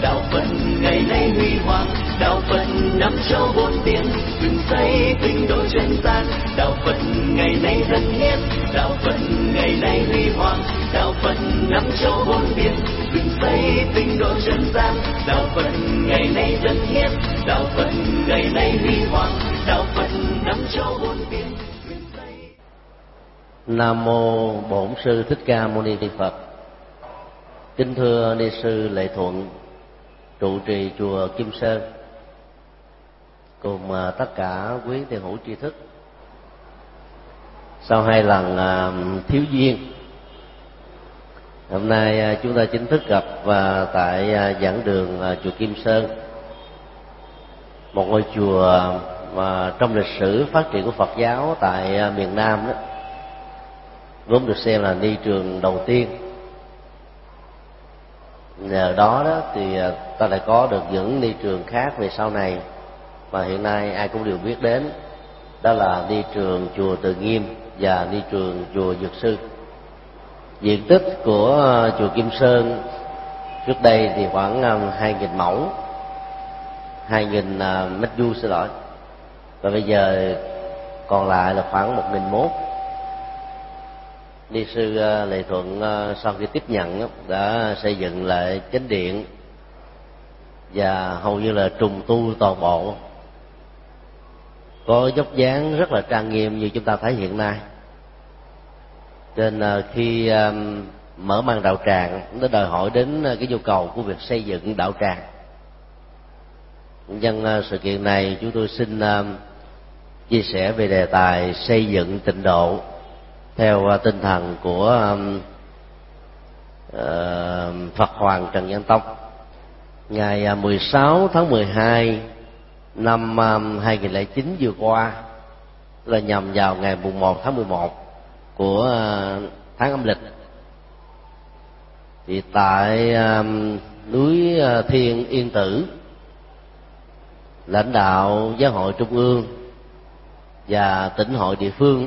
đạo Phật ngày nay huy hoàng, đạo Phật năm châu bốn biển, dựng xây tinh độ chân gian. Đạo Phật ngày nay dân hiến, đạo Phật ngày nay huy hoàng, đạo Phật năm châu bốn biển, dựng xây tinh độ chân gian. Đạo Phật ngày nay dân hiến, đạo Phật ngày nay huy hoàng, đạo Phật năm châu bốn biển. Nam mô Bổn Sư Thích Ca Mâu Ni Phật. Kính thưa ni sư Lệ Thuận, trụ trì chùa Kim Sơn, cùng tất cả quý thiền hữu tri thức. Sau 2 lần thiếu duyên, hôm nay chúng ta chính thức gặp tại giảng đường chùa Kim Sơn, một ngôi chùa mà trong lịch sử phát triển của Phật giáo tại miền Nam đó, vốn được xem là ni trường đầu tiên. Nhờ đó thì ta lại có được những ni trường khác về sau này mà hiện nay ai cũng đều biết đến, đó là ni trường chùa Từ Nghiêm và ni trường chùa Dược Sư. Diện tích của chùa Kim Sơn trước đây thì khoảng 2.000 mẫu, 2.000 mét vuông xin lỗi, và bây giờ còn lại là khoảng 1.001. Ni sư Lệ Thuận sau khi tiếp nhận đã xây dựng lại chánh điện và hầu như là trùng tu toàn bộ, có dốc dáng rất là trang nghiêm như chúng ta thấy hiện nay. Nên khi mở mang đạo tràng, nó đòi hỏi đến cái nhu cầu của việc xây dựng đạo tràng. Nhân sự kiện này, chúng tôi xin chia sẻ về đề tài xây dựng tịnh độ theo tinh thần của Phật Hoàng Trần Nhân Tông. Ngày 16 tháng 12 năm 2009 vừa qua, là nhằm vào ngày mùng 1 tháng 11 của tháng âm lịch, thì tại núi Thiên Yên Tử, lãnh đạo Giáo hội Trung ương và tỉnh hội địa phương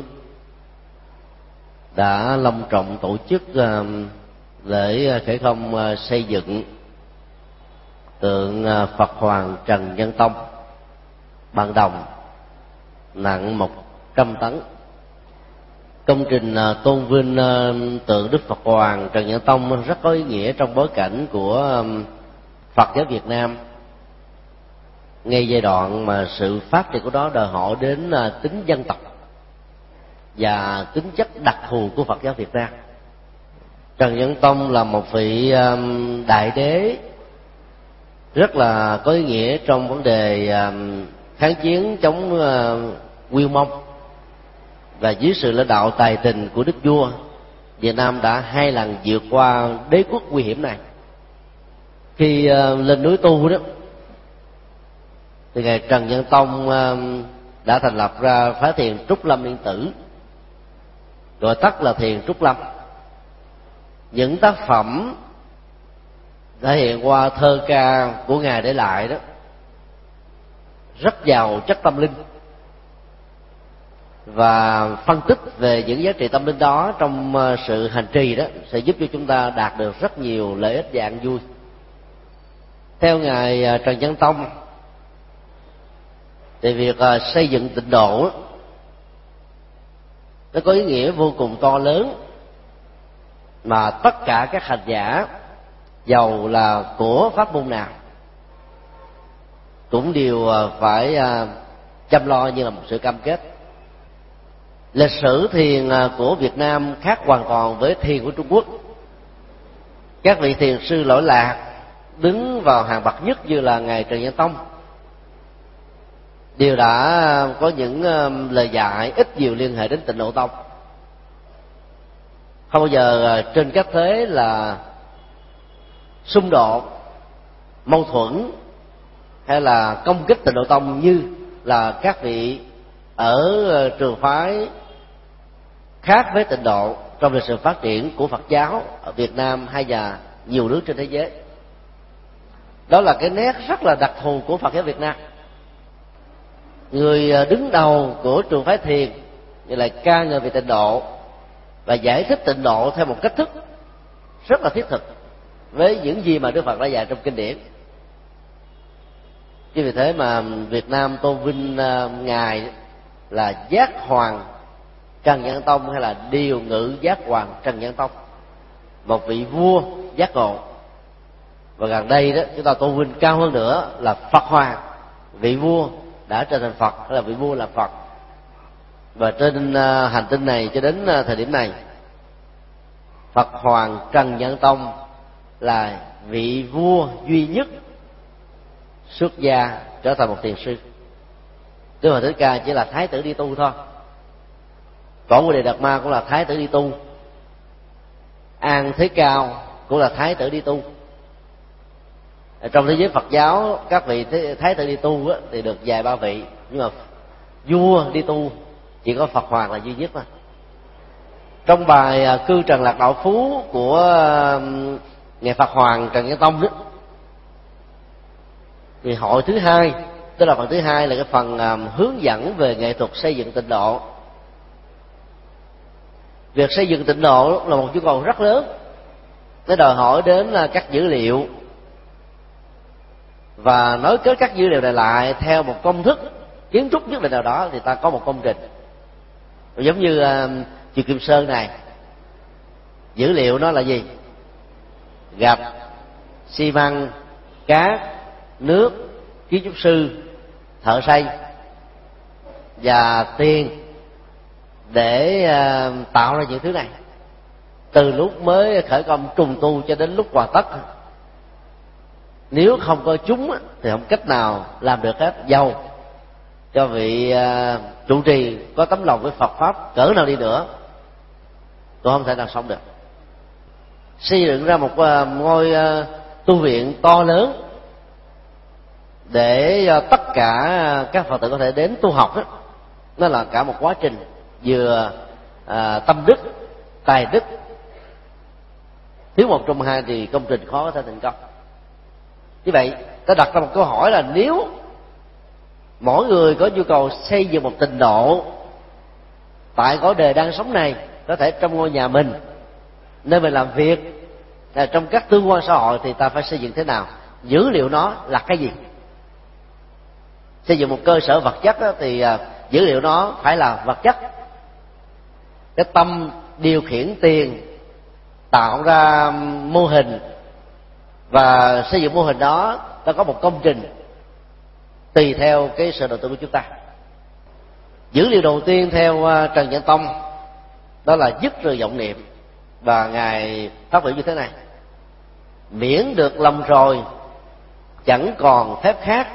đã long trọng tổ chức lễ khởi công xây dựng tượng Phật Hoàng Trần Nhân Tông bằng đồng nặng 100 tấn. Công trình tôn vinh tượng Đức Phật Hoàng Trần Nhân Tông rất có ý nghĩa trong bối cảnh của Phật giáo Việt Nam, ngay giai đoạn mà sự phát triển của nó đòi hỏi đến tính dân tộc và tính chất đặc thù của Phật giáo Việt Nam. Trần Nhân Tông là một vị đại đế rất là có ý nghĩa trong vấn đề kháng chiến chống Nguyên Mông, và dưới sự lãnh đạo tài tình của đức vua, Việt Nam đã 2 lần vượt qua đế quốc nguy hiểm này. Khi lên núi tu đó, thì ngài Trần Nhân Tông đã thành lập ra phái thiền Trúc Lâm Yên Tử, gọi tắt là thiền Trúc Lâm. Những tác phẩm thể hiện qua thơ ca của ngài để lại đó rất giàu chất tâm linh, và phân tích về những giá trị tâm linh đó trong sự hành trì đó sẽ giúp cho chúng ta đạt được rất nhiều lợi ích và an vui. Theo ngài Trần Nhân Tông, thì việc xây dựng tịnh độ nó có ý nghĩa vô cùng to lớn, mà tất cả các hành giả dầu là của pháp môn nào cũng đều phải chăm lo như là một sự cam kết. Lịch sử thiền của Việt Nam khác hoàn toàn với thiền của Trung Quốc. Các vị thiền sư lỗi lạc đứng vào hàng bậc nhất như là ngài Trần Nhân Tông đều đã có những lời dạy ít nhiều liên hệ đến Tịnh Độ Tông. Không bao giờ trên các thế là xung đột, mâu thuẫn hay là công kích Tịnh Độ Tông như là các vị ở trường phái khác với Tịnh Độ trong lịch sử phát triển của Phật giáo ở Việt Nam hay là nhiều nước trên thế giới. Đó là cái nét rất là đặc thù của Phật giáo Việt Nam. Người đứng đầu của trường phái thiền như là ca ngợi về Tịnh Độ và giải thích Tịnh Độ theo một cách thức rất là thiết thực với những gì mà Đức Phật đã dạy trong kinh điển. Chính vì thế mà Việt Nam tôn vinh ngài là Giác Hoàng Trần Nhân Tông, hay là Điều Ngự Giác Hoàng Trần Nhân Tông, một vị vua giác ngộ. Và gần đây đó chúng ta tôn vinh cao hơn nữa là Phật Hoàng, vị vua đã trở thành Phật, hay là vị vua là Phật. Và trên hành tinh này cho đến thời điểm này, Phật Hoàng Trần Nhân Tông là vị vua duy nhất xuất gia trở thành một thiền sư. Đức Phật Thích Ca chỉ là thái tử đi tu thôi. Cổ Bồ Đề Đạt Ma cũng là thái tử đi tu. An Thế Cao cũng là thái tử đi tu. Trong thế giới Phật giáo, các vị thái tử đi tu thì được vài ba vị, nhưng mà vua đi tu chỉ có Phật Hoàng là duy nhất thôi. Trong bài Cư Trần Lạc Đạo Phú của ngài Phật Hoàng Trần Nhân Tông đó, thì hội thứ hai, tức là phần thứ hai là cái phần hướng dẫn về nghệ thuật xây dựng tịnh độ. Việc xây dựng tịnh độ là một nhu cầu rất lớn, nó đòi hỏi đến các dữ liệu, và nối kết các dữ liệu này lại theo một công thức kiến trúc nhất định nào đó thì ta có một công trình. Giống như chùa Kim Sơn này, dữ liệu nó là gì? Gạch, xi măng, cát, nước, kiến trúc sư, thợ xây và tiền để tạo ra những thứ này, từ lúc mới khởi công trùng tu cho đến lúc hoàn tất. Nếu không có chúng thì không cách nào làm được hết, dầu cho vị trụ trì có tấm lòng với Phật pháp cỡ nào đi nữa cũng không thể nào sống được. Xây dựng ra một ngôi tu viện to lớn để tất cả các Phật tử có thể đến tu học đó, nó là cả một quá trình vừa tâm đức, tài đức. Thiếu một trong hai thì công trình khó có thể thành công. Như vậy ta đặt ra một câu hỏi là nếu mỗi người có nhu cầu xây dựng một tịnh độ tại cõi đời đang sống này, có thể trong ngôi nhà mình, nơi mình làm việc, trong các tương quan xã hội, thì ta phải xây dựng thế nào? Dữ liệu nó là cái gì? Xây dựng một cơ sở vật chất đó, thì dữ liệu nó phải là vật chất. Cái tâm điều khiển tiền, tạo ra mô hình và xây dựng mô hình đó, ta có một công trình tùy theo cái sự đầu tư của chúng ta. Dữ liệu đầu tiên theo Trần Nhân Tông đó là dứt trừ vọng niệm, và ngài phát biểu như thế này: miễn được lòng rồi chẳng còn phép khác,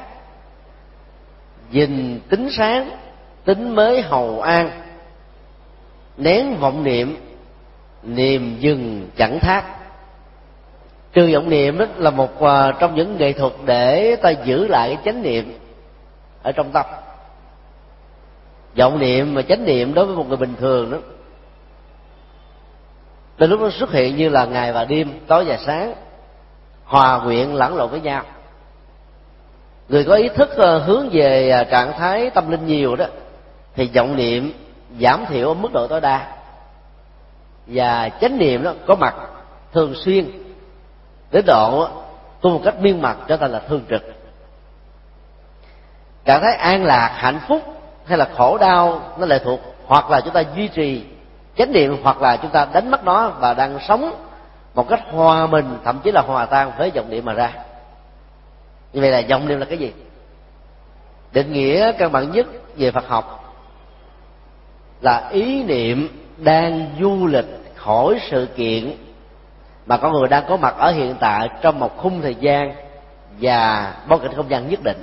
dình tính sáng tính mới hầu an, nén vọng niệm niềm dừng chẳng thác. Trừ vọng niệm đó là một trong những nghệ thuật để ta giữ lại cái chánh niệm ở trong tâm. Vọng niệm và chánh niệm đối với một người bình thường đó, từ lúc nó xuất hiện như là ngày và đêm, tối và sáng, hòa quyện lẫn lộn với nhau. Người có ý thức hướng về trạng thái tâm linh nhiều đó, thì vọng niệm giảm thiểu ở mức độ tối đa, và chánh niệm đó có mặt thường xuyên đến độ tu một cách miên mật trở thành là thường trực. Cảm thấy an lạc, hạnh phúc hay là khổ đau nó lệ thuộc hoặc là chúng ta duy trì chánh niệm, hoặc là chúng ta đánh mất nó và đang sống một cách hòa mình, thậm chí là hòa tan với vọng niệm mà ra. Như vậy là vọng niệm là cái gì? Định nghĩa căn bản nhất về Phật học là ý niệm đang du lịch khỏi sự kiện mà con người đang có mặt ở hiện tại trong một khung thời gian và bối cảnh không gian nhất định.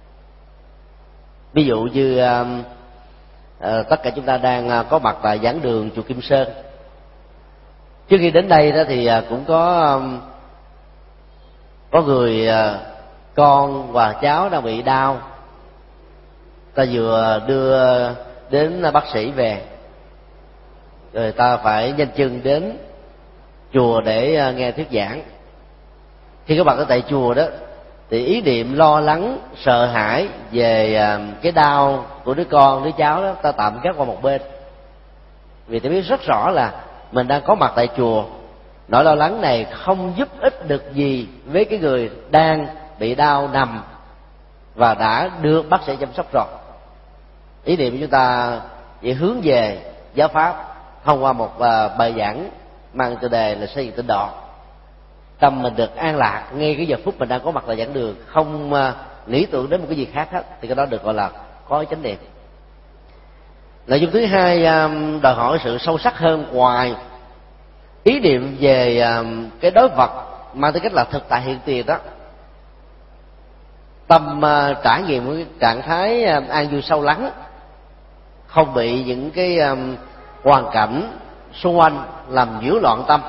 Ví dụ như tất cả chúng ta đang có mặt tại giảng đường chùa Kim Sơn. Trước khi đến đây đó thì cũng có người con và cháu đang bị đau, ta vừa đưa đến bác sĩ về, rồi ta phải nhanh chân đến chùa để nghe thuyết giảng. Khi các bạn ở tại chùa đó thì ý niệm lo lắng, sợ hãi về cái đau của đứa con, đứa cháu đó, ta tạm gác qua một bên. Vì ta biết rất rõ là mình đang có mặt tại chùa, nỗi lo lắng này không giúp ích được gì với cái người đang bị đau nằm và đã được bác sĩ chăm sóc rồi. Ý niệm của chúng ta chỉ hướng về giáo pháp thông qua một bài giảng mang tiêu đề là xây dựng tịnh độ. Tâm mình được an lạc ngay cái giờ phút mình đang có mặt tại giảng đường, không lý tưởng đến một cái gì khác hết, thì cái đó được gọi là có chánh niệm. Nội dung thứ hai đòi hỏi sự sâu sắc hơn, ngoài ý niệm về cái đối vật mang tư cách là thực tại hiện tiền đó. Tâm trải nghiệm cái trạng thái an vui sâu lắng, không bị những cái hoàn cảnh xung quanh làm nhiễu loạn tâm,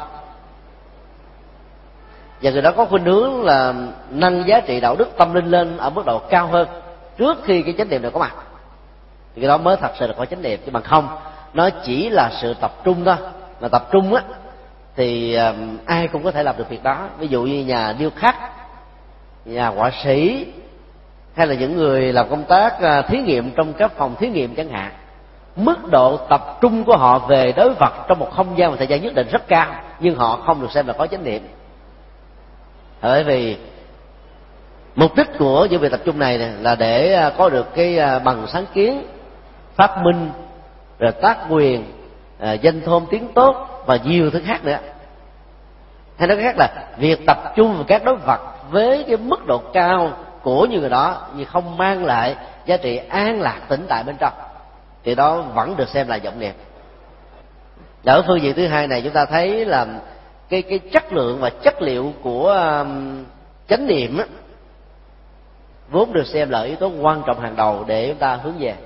và người đó có khuynh hướng là nâng giá trị đạo đức tâm linh lên ở mức độ cao hơn trước khi cái chánh niệm này có mặt, thì cái đó mới thật sự là có chánh niệm. Chứ bằng không nó chỉ là sự tập trung thôi. Mà tập trung á thì ai cũng có thể làm được việc đó. Ví dụ như nhà điêu khắc, nhà họa sĩ, hay là những người làm công tác thí nghiệm trong các phòng thí nghiệm chẳng hạn, mức độ tập trung của họ về đối vật trong một không gian và thời gian nhất định rất cao, nhưng họ không được xem là có chánh niệm. Bởi vì mục đích của những việc tập trung này là để có được cái bằng sáng kiến, phát minh, rồi tác quyền, danh thơm tiếng tốt và nhiều thứ khác nữa. Hay nói khác là việc tập trung vào các đối vật với cái mức độ cao của những người đó nhưng không mang lại giá trị an lạc tĩnh tại bên trong, thì đó vẫn được xem là vọng niệm. Ở phương diện thứ hai này, chúng ta thấy là cái chất lượng và chất liệu của chánh niệm á, vốn được xem là yếu tố quan trọng hàng đầu để chúng ta hướng về.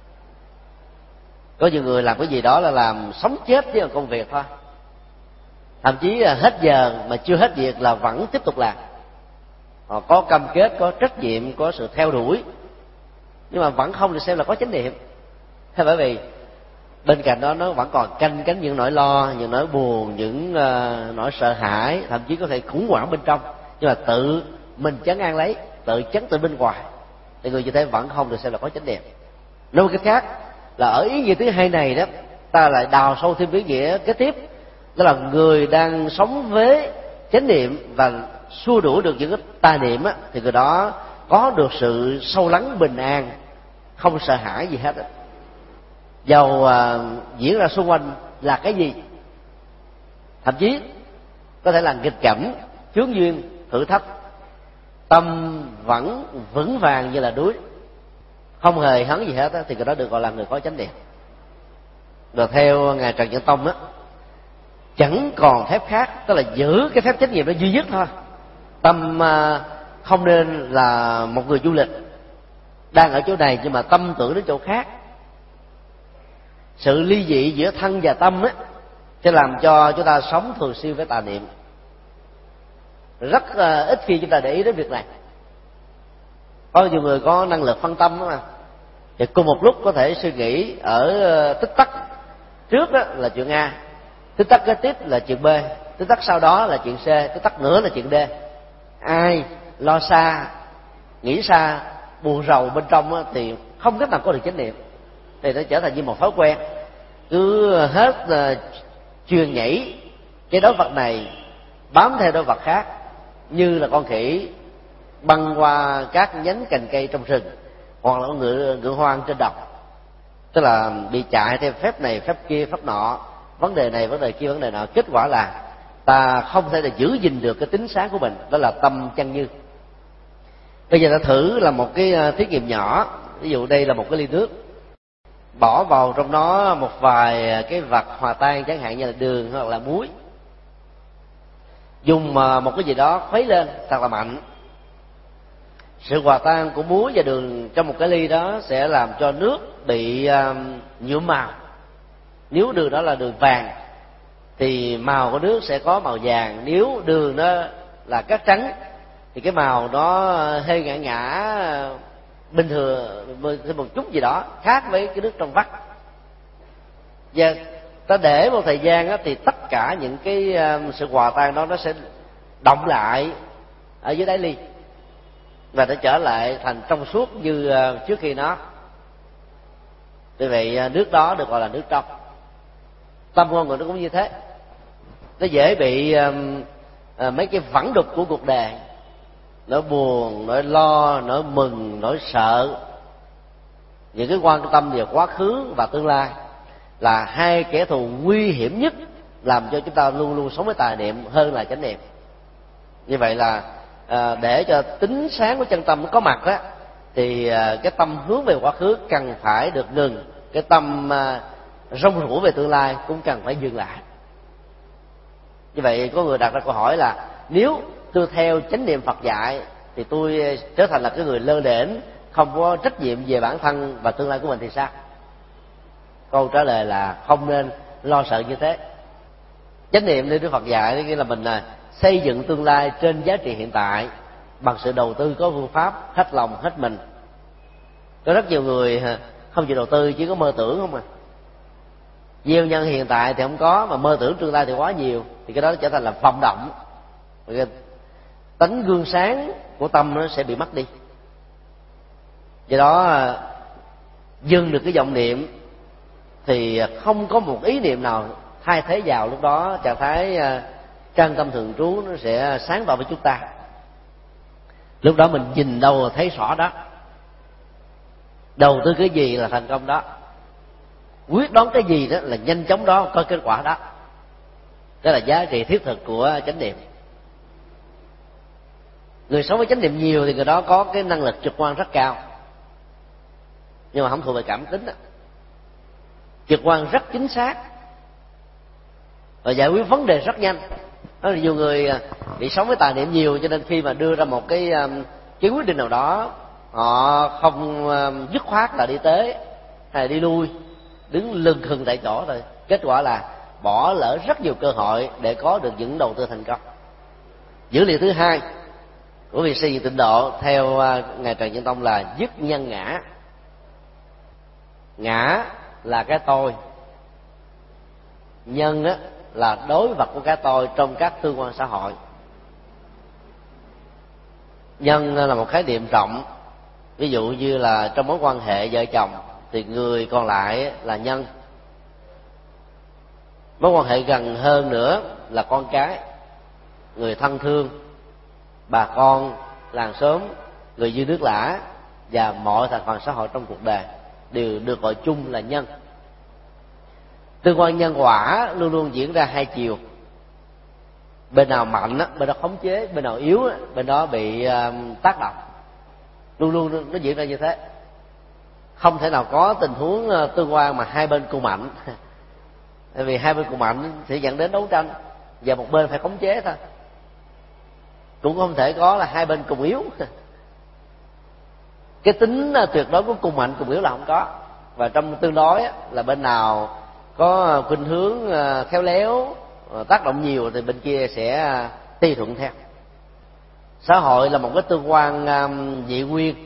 Có nhiều người làm cái gì đó là làm sống chết với công việc thôi, thậm chí là hết giờ mà chưa hết việc là vẫn tiếp tục làm. Họ có cam kết, có trách nhiệm, có sự theo đuổi, nhưng mà vẫn không được xem là có chánh niệm. Thế bởi vì bên cạnh đó nó vẫn còn canh cánh những nỗi lo, những nỗi buồn, những nỗi sợ hãi, thậm chí có thể khủng hoảng bên trong, nhưng mà tự mình trấn an lấy, tự chấn tĩnh bên ngoài, thì người như thế vẫn không được xem là có chánh niệm. Nói một cách khác là ở ý nghĩa thứ hai này đó, ta lại đào sâu thêm ý nghĩa kế tiếp, đó là người đang sống với chánh niệm và xua đuổi được những cái tà niệm á, thì người đó có được sự sâu lắng bình an, không sợ hãi gì hết á. Dầu diễn ra xung quanh là cái gì, thậm chí có thể là nghịch cảnh, chướng duyên, thử thách, tâm vẫn vững vàng như là núi, không hề hấn gì hết á, thì người đó được gọi là người có chánh niệm. Rồi theo ngài Trần Nhân Tông á, chẳng còn phép khác, tức là giữ cái phép chánh niệm đó duy nhất thôi. Tâm không nên là một người du lịch đang ở chỗ này nhưng mà tâm tưởng đến chỗ khác. Sự ly dị giữa thân và tâm á sẽ làm cho chúng ta sống thường xuyên với tà niệm. Rất ít khi chúng ta để ý đến việc này. Có nhiều người có năng lực phân tâm đó mà, thì cùng một lúc có thể suy nghĩ ở tích tắc trước đó là chuyện A, tích tắc kế tiếp là chuyện B, tích tắc sau đó là chuyện C, tích tắc nữa là chuyện D. Ai lo xa, nghĩ xa, buồn rầu bên trong á, thì không cách nào có được chánh niệm, thì nó trở thành như một thói quen, cứ hết chuyền nhảy cái đối vật này bám theo đối vật khác, như là con khỉ băng qua các nhánh cành cây trong rừng, hoặc là con ngựa hoang trên đồng, tức là bị chạy theo phép này phép kia phép nọ, vấn đề này vấn đề kia vấn đề nọ. Kết quả là ta không thể là giữ gìn được cái tính sáng của mình, đó là tâm chăn như. Bây giờ ta thử là một cái thí nghiệm nhỏ. Ví dụ đây là một cái ly nước, bỏ vào trong nó một vài cái vật hòa tan, chẳng hạn như là đường hoặc là muối, dùng một cái gì đó khuấy lên thật là mạnh. Sự hòa tan của muối và đường trong một cái ly đó sẽ làm cho nước bị nhuộm màu. Nếu đường đó là đường vàng thì màu của nước sẽ có màu vàng, nếu đường đó là cát trắng thì cái màu nó hơi ngã ngã bình thường, một chút gì đó khác với cái nước trong vắt. Và ta để một thời gian đó, thì tất cả những cái sự hòa tan đó nó sẽ động lại ở dưới đáy ly và nó trở lại thành trong suốt như trước khi nó. Vì vậy nước đó được gọi là nước trong. Tâm con người nó cũng như thế, nó dễ bị mấy cái vẩn đục của cuộc đời nỗi buồn, nỗi lo, nỗi mừng, nỗi sợ, những cái quan tâm về quá khứ và tương lai là hai kẻ thù nguy hiểm nhất làm cho chúng ta luôn luôn sống với tà niệm hơn là chánh niệm. Như vậy là để cho tính sáng của chân tâm nó có mặt á, thì cái tâm hướng về quá khứ cần phải được ngừng, cái tâm rong ruổi về tương lai cũng cần phải dừng lại. Như vậy có người đặt ra câu hỏi là nếu tôi theo chánh niệm Phật dạy thì tôi trở thành là cái người lơ đễnh, không có trách nhiệm về bản thân và tương lai của mình thì sao? Câu trả lời là không nên lo sợ như thế. Chánh niệm như Đức Phật dạy nghĩa là mình xây dựng tương lai trên giá trị hiện tại bằng sự đầu tư có phương pháp, hết lòng hết mình. Có rất nhiều người không chịu đầu tư, chỉ có mơ tưởng không à. Gieo nhân hiện tại thì không có, mà mơ tưởng tương lai thì quá nhiều, thì cái đó trở thành là vọng động. Cái tánh gương sáng của tâm nó sẽ bị mất đi. Do đó dừng được cái vọng niệm thì không có một ý niệm nào thay thế vào, lúc đó trạng thái chân tâm thường trú nó sẽ sáng tỏ với chúng ta. Lúc đó mình nhìn đâu thấy rõ đó, đầu tư cái gì là thành công đó, quyết đoán cái gì đó là nhanh chóng đó có kết quả đó. Đó là giá trị thiết thực của chánh niệm. Người sống với chánh niệm nhiều thì người đó có cái năng lực trực quan rất cao, nhưng mà không thuộc về cảm tính đó. Trực quan rất chính xác và giải quyết vấn đề rất nhanh. Đó là nhiều người bị sống với tà niệm nhiều, cho nên khi mà đưa ra một cái quyết định nào đó, họ không dứt khoát là đi tới hay đi lui, đứng lưng khừng tại chỗ rồi. Kết quả là bỏ lỡ rất nhiều cơ hội để có được những đầu tư thành công. Dữ liệu thứ hai của việc xây dựng tịnh độ theo ngài Trần Nhân Tông là dứt nhân ngã. Ngã là cái tôi, nhân á là đối vật của cái tôi trong các tương quan xã hội. Nhân là một khái niệm rộng, ví dụ như là trong mối quan hệ vợ chồng thì người còn lại là nhân. Mối quan hệ gần hơn nữa là con cái, người thân thương, bà con, làng xóm, người dư nước lã và mọi thành phần xã hội trong cuộc đời đều được gọi chung là nhân. Tương quan nhân quả luôn luôn diễn ra hai chiều. Bên nào mạnh á, bên đó khống chế; bên nào yếu á, bên đó bị tác động. Luôn luôn nó diễn ra như thế. Không thể nào có tình huống tương quan mà hai bên cùng mạnh. Tại vì hai bên cùng mạnh sẽ dẫn đến đấu tranh và một bên phải khống chế thôi. Cũng không thể có là hai bên cùng yếu. Cái tính tuyệt đối của cùng mạnh cùng yếu là không có. Và trong tương đối á, là bên nào có khuynh hướng khéo léo, tác động nhiều thì bên kia sẽ ti thuận theo. Xã hội là một cái tương quan dị nguyên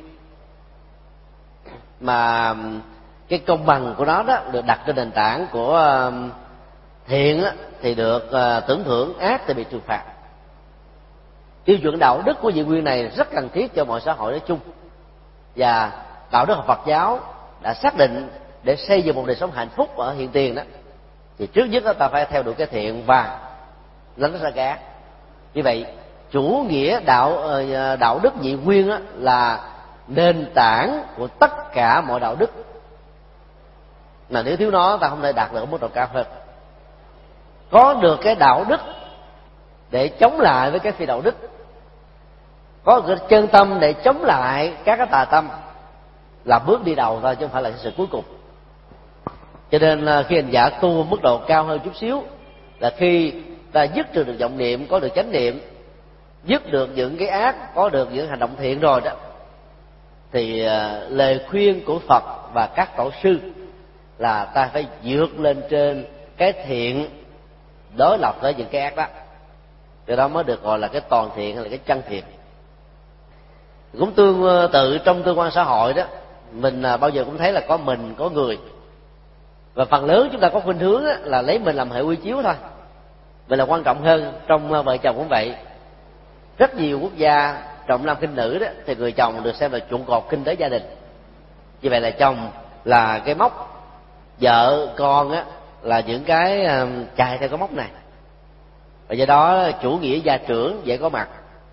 mà cái công bằng của nó đó được đặt trên nền tảng của thiện á, thì được tưởng thưởng, ác thì bị trừng phạt. Tiêu chuẩn đạo đức của dị nguyên này rất cần thiết cho mọi xã hội nói chung, và đạo đức Phật giáo đã xác định để xây dựng một đời sống hạnh phúc ở hiện tiền đó, thì trước nhất ta phải theo đuổi cái thiện và lánh ra cái ác. Như vậy chủ nghĩa đạo đức nhị nguyên là nền tảng của tất cả mọi đạo đức, mà nếu thiếu nó ta không thể đạt được ở mức độ cao hơn. Có được cái đạo đức để chống lại với cái phi đạo đức, có cái chân tâm để chống lại các cái tà tâm là bước đi đầu thôi, chứ không phải là sự cuối cùng. Cho nên khi hành giả tu mức độ cao hơn chút xíu là khi ta dứt trừ được vọng niệm, có được chánh niệm, dứt được những cái ác, có được những hành động thiện rồi đó, thì lời khuyên của Phật và các tổ sư là ta phải vượt lên trên cái thiện đối lập với những cái ác đó. Cái đó mới được gọi là cái toàn thiện hay là cái chân thiện. Cũng tương tự trong tương quan xã hội đó, mình bao giờ cũng thấy là có mình, có người, và phần lớn chúng ta có khuynh hướng là lấy mình làm hệ quy chiếu thôi. Mình là quan trọng hơn. Trong vợ chồng cũng vậy, rất nhiều quốc gia trọng nam khinh nữ đó, thì người chồng được xem là trụ cột kinh tế gia đình. Như vậy là chồng là cái mốc, vợ con á là những cái chạy theo cái mốc này, và do đó chủ nghĩa gia trưởng dễ có mặt.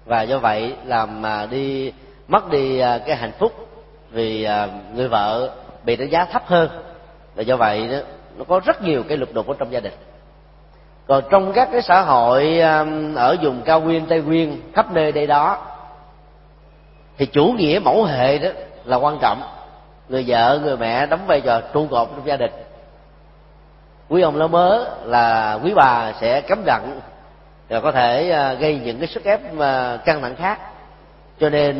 và do vậy làm mất đi cái hạnh phúc, vì người vợ bị đánh giá thấp hơn, và do vậy đó, nó có rất nhiều cái lục đục ở trong gia đình. Còn trong các cái xã hội ở vùng cao nguyên, Tây Nguyên, khắp nơi đây đó, thì chủ nghĩa mẫu hệ đó là quan trọng. Người vợ, người mẹ đóng vai trò trụ cột trong gia đình. Quý ông lớn mớ là quý bà sẽ cấm rặn, rồi có thể gây những cái sức ép căng thẳng khác. Cho nên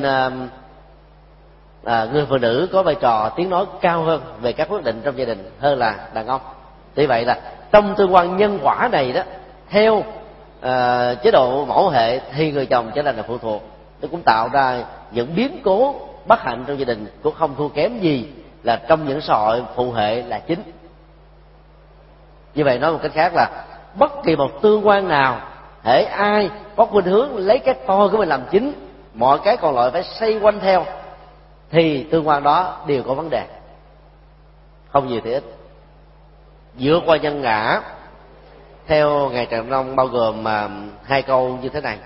người phụ nữ có vai trò tiếng nói cao hơn về các quyết định trong gia đình hơn là đàn ông. Vì vậy là trong tương quan nhân quả này đó, theo chế độ mẫu hệ thì người chồng trở thành là phụ thuộc. Nó cũng tạo ra những biến cố bất hạnh trong gia đình, cũng không thua kém gì là trong những xã hội phụ hệ là chính. Như vậy nói một cách khác là bất kỳ một tương quan nào, hễ ai có khuynh hướng lấy cái tôi của mình làm chính, mọi cái còn lại phải xoay quanh theo, thì tương quan đó đều có vấn đề, không nhiều thì ít. Vượt qua nhân ngã theo Ngài Trần Long bao gồm hai câu như thế này: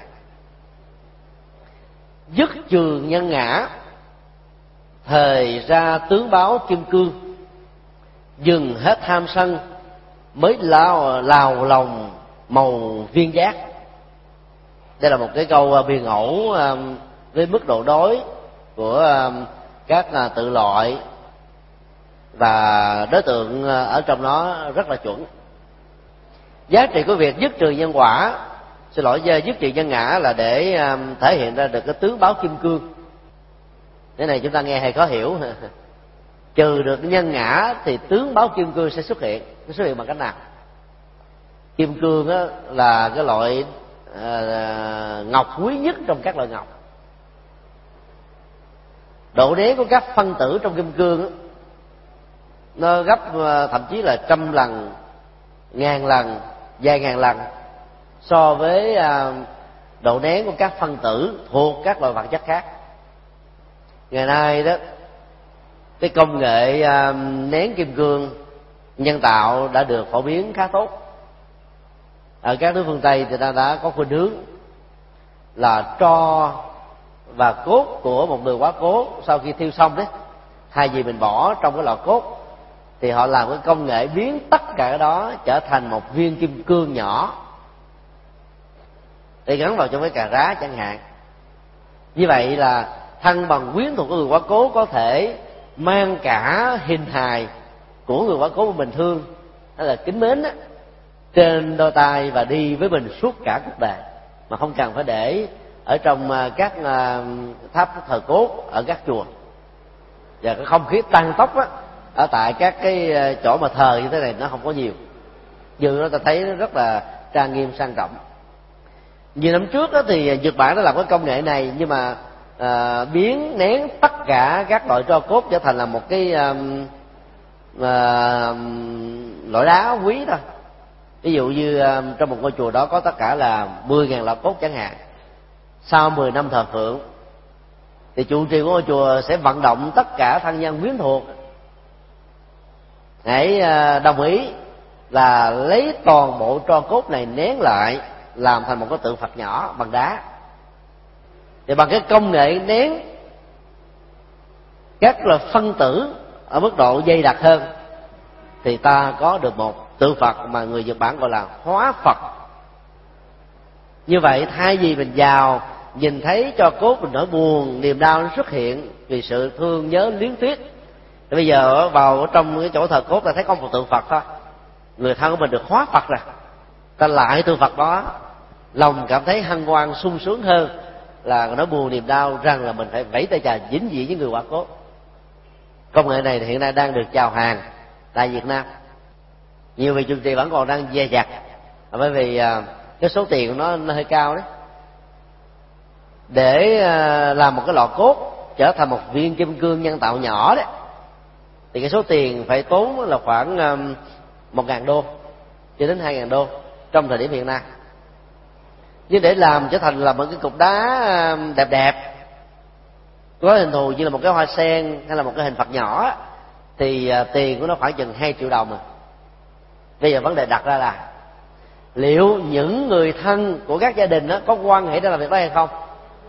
dứt trừ nhân ngã, thời ra tướng báo kim cương, dừng hết tham sân, mới lào lòng màu viên giác. Đây là một cái câu biền ẩu với mức độ đối của các tự loại, và đối tượng ở trong nó rất là chuẩn. Giá trị của việc dứt trừ nhân quả, dứt trừ nhân ngã là để thể hiện ra được cái tướng báo kim cương. Cái này chúng ta nghe hay khó hiểu. Trừ được nhân ngã thì tướng báo kim cương sẽ xuất hiện. Nó xuất hiện bằng cách nào? Kim cương á, là cái loại ngọc quý nhất trong các loại ngọc. Độ nén của các phân tử trong kim cương á, nó gấp thậm chí là 100 lần, 1000 lần, vài ngàn lần so với độ nén của các phân tử thuộc các loại vật chất khác. Ngày nay đó, cái công nghệ nén kim cương nhân tạo đã được phổ biến khá tốt. Ở các nước phương Tây thì ta đã có khuynh hướng là tro và cốt của một người quá cố sau khi thiêu xong đấy, thay vì mình bỏ trong cái lò cốt, thì họ làm cái công nghệ biến tất cả cái đó trở thành một viên kim cương nhỏ để gắn vào trong cái cà rá chẳng hạn. Như vậy là thân bằng quyến thuộc của người quá cố có thể mang cả hình hài của người quá cố bình thường, hay là kính mến đó, trên đôi tay và đi với mình suốt cả cuộc đời, mà không cần phải để ở trong các tháp thờ cốt ở các chùa. Và cái không khí tăng tốc á, ở tại các cái chỗ mà thờ như thế này nó không có nhiều, nhưng nó ta thấy nó rất là trang nghiêm sang trọng. Nhiều năm trước đó thì Nhật Bản đã làm cái công nghệ này, nhưng mà biến nén tất cả các loại tro cốt trở thành là một cái loại đá quý thôi. Ví dụ như trong một ngôi chùa đó có tất cả là 10.000 lọ cốt chẳng hạn. Sau 10 năm thờ phượng thì trụ trì của ngôi chùa sẽ vận động tất cả thân nhân quyến thuộc hãy đồng ý là lấy toàn bộ tro cốt này nén lại làm thành một cái tượng Phật nhỏ bằng đá. Thì bằng cái công nghệ nén các là phân tử ở mức độ dày đặc hơn, thì ta có được một tượng Phật mà người Nhật Bản gọi là hóa Phật. Như vậy thay vì mình vào nhìn thấy cho cốt mình nỗi buồn, niềm đau nó xuất hiện vì sự thương nhớ luyến tiếc, thì bây giờ vào trong cái chỗ thờ cốt ta thấy có một tượng Phật thôi, người thân của mình được hóa Phật rồi, ta lại tượng Phật đó, lòng cảm thấy hân hoan sung sướng hơn là nỗi buồn niềm đau rằng là mình phải vẫy tay chào vĩnh viễn với người quá cố. Công nghệ này thì hiện nay đang được chào hàng tại Việt Nam. Nhiều vị trụ trì vẫn còn đang dè dặt, bởi vì cái số tiền của nó hơi cao đấy. Để làm một cái lọ cốt trở thành một viên kim cương nhân tạo nhỏ đấy, thì cái số tiền phải tốn là khoảng 1.000 đô cho đến 2.000 đô trong thời điểm hiện nay. Nhưng để làm trở thành là một cái cục đá đẹp đẹp có hình thù như là một cái hoa sen hay là một cái hình Phật nhỏ, thì tiền của nó khoảng chừng 2 triệu đồng. Bây giờ vấn đề đặt ra là liệu những người thân của các gia đình đó có quan hệ để làm việc đó hay không?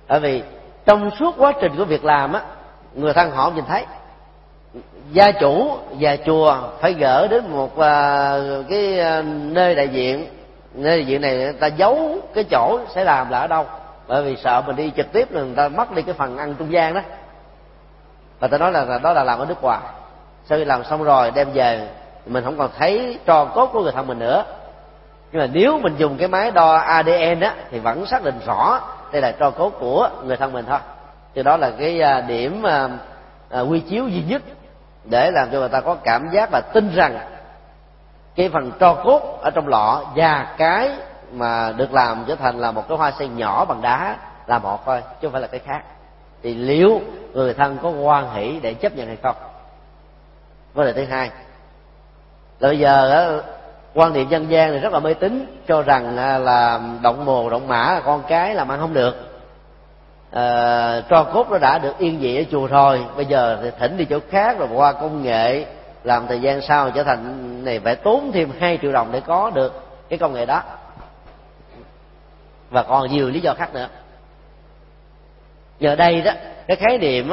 Bởi vì trong suốt quá trình của việc làm á, người thân họ không nhìn thấy. Gia chủ và chùa phải gỡ đến một cái nơi đại diện. Nơi đại diện này người ta giấu cái chỗ sẽ làm là ở đâu, bởi vì sợ mình đi trực tiếp là người ta mất đi cái phần ăn trung gian đó. Và ta nói là đó là làm ở nước ngoài. Sau khi làm xong rồi đem về, mình không còn thấy tro cốt của người thân mình nữa. Nhưng mà nếu mình dùng cái máy đo ADN á thì vẫn xác định rõ đây là tro cốt của người thân mình thôi. Thì đó là cái điểm quy chiếu duy nhất để làm cho người ta có cảm giác và tin rằng cái phần tro cốt ở trong lọ và cái mà được làm trở thành là một cái hoa sen nhỏ bằng đá là một thôi, chứ không phải là cái khác. Thì liệu người thân có hoan hỷ để chấp nhận hay không? Vấn đề thứ hai là bây giờ quan niệm dân gian thì rất là mê tín, cho rằng là động mồ động mã là con cái làm ăn không được. Tro cốt nó đã được yên vị ở chùa rồi, bây giờ thì thỉnh đi chỗ khác, rồi qua công nghệ làm thời gian sau trở thành này phải tốn thêm 2 triệu đồng để có được cái công nghệ đó, và còn nhiều lý do khác nữa. Giờ đây đó, cái khái niệm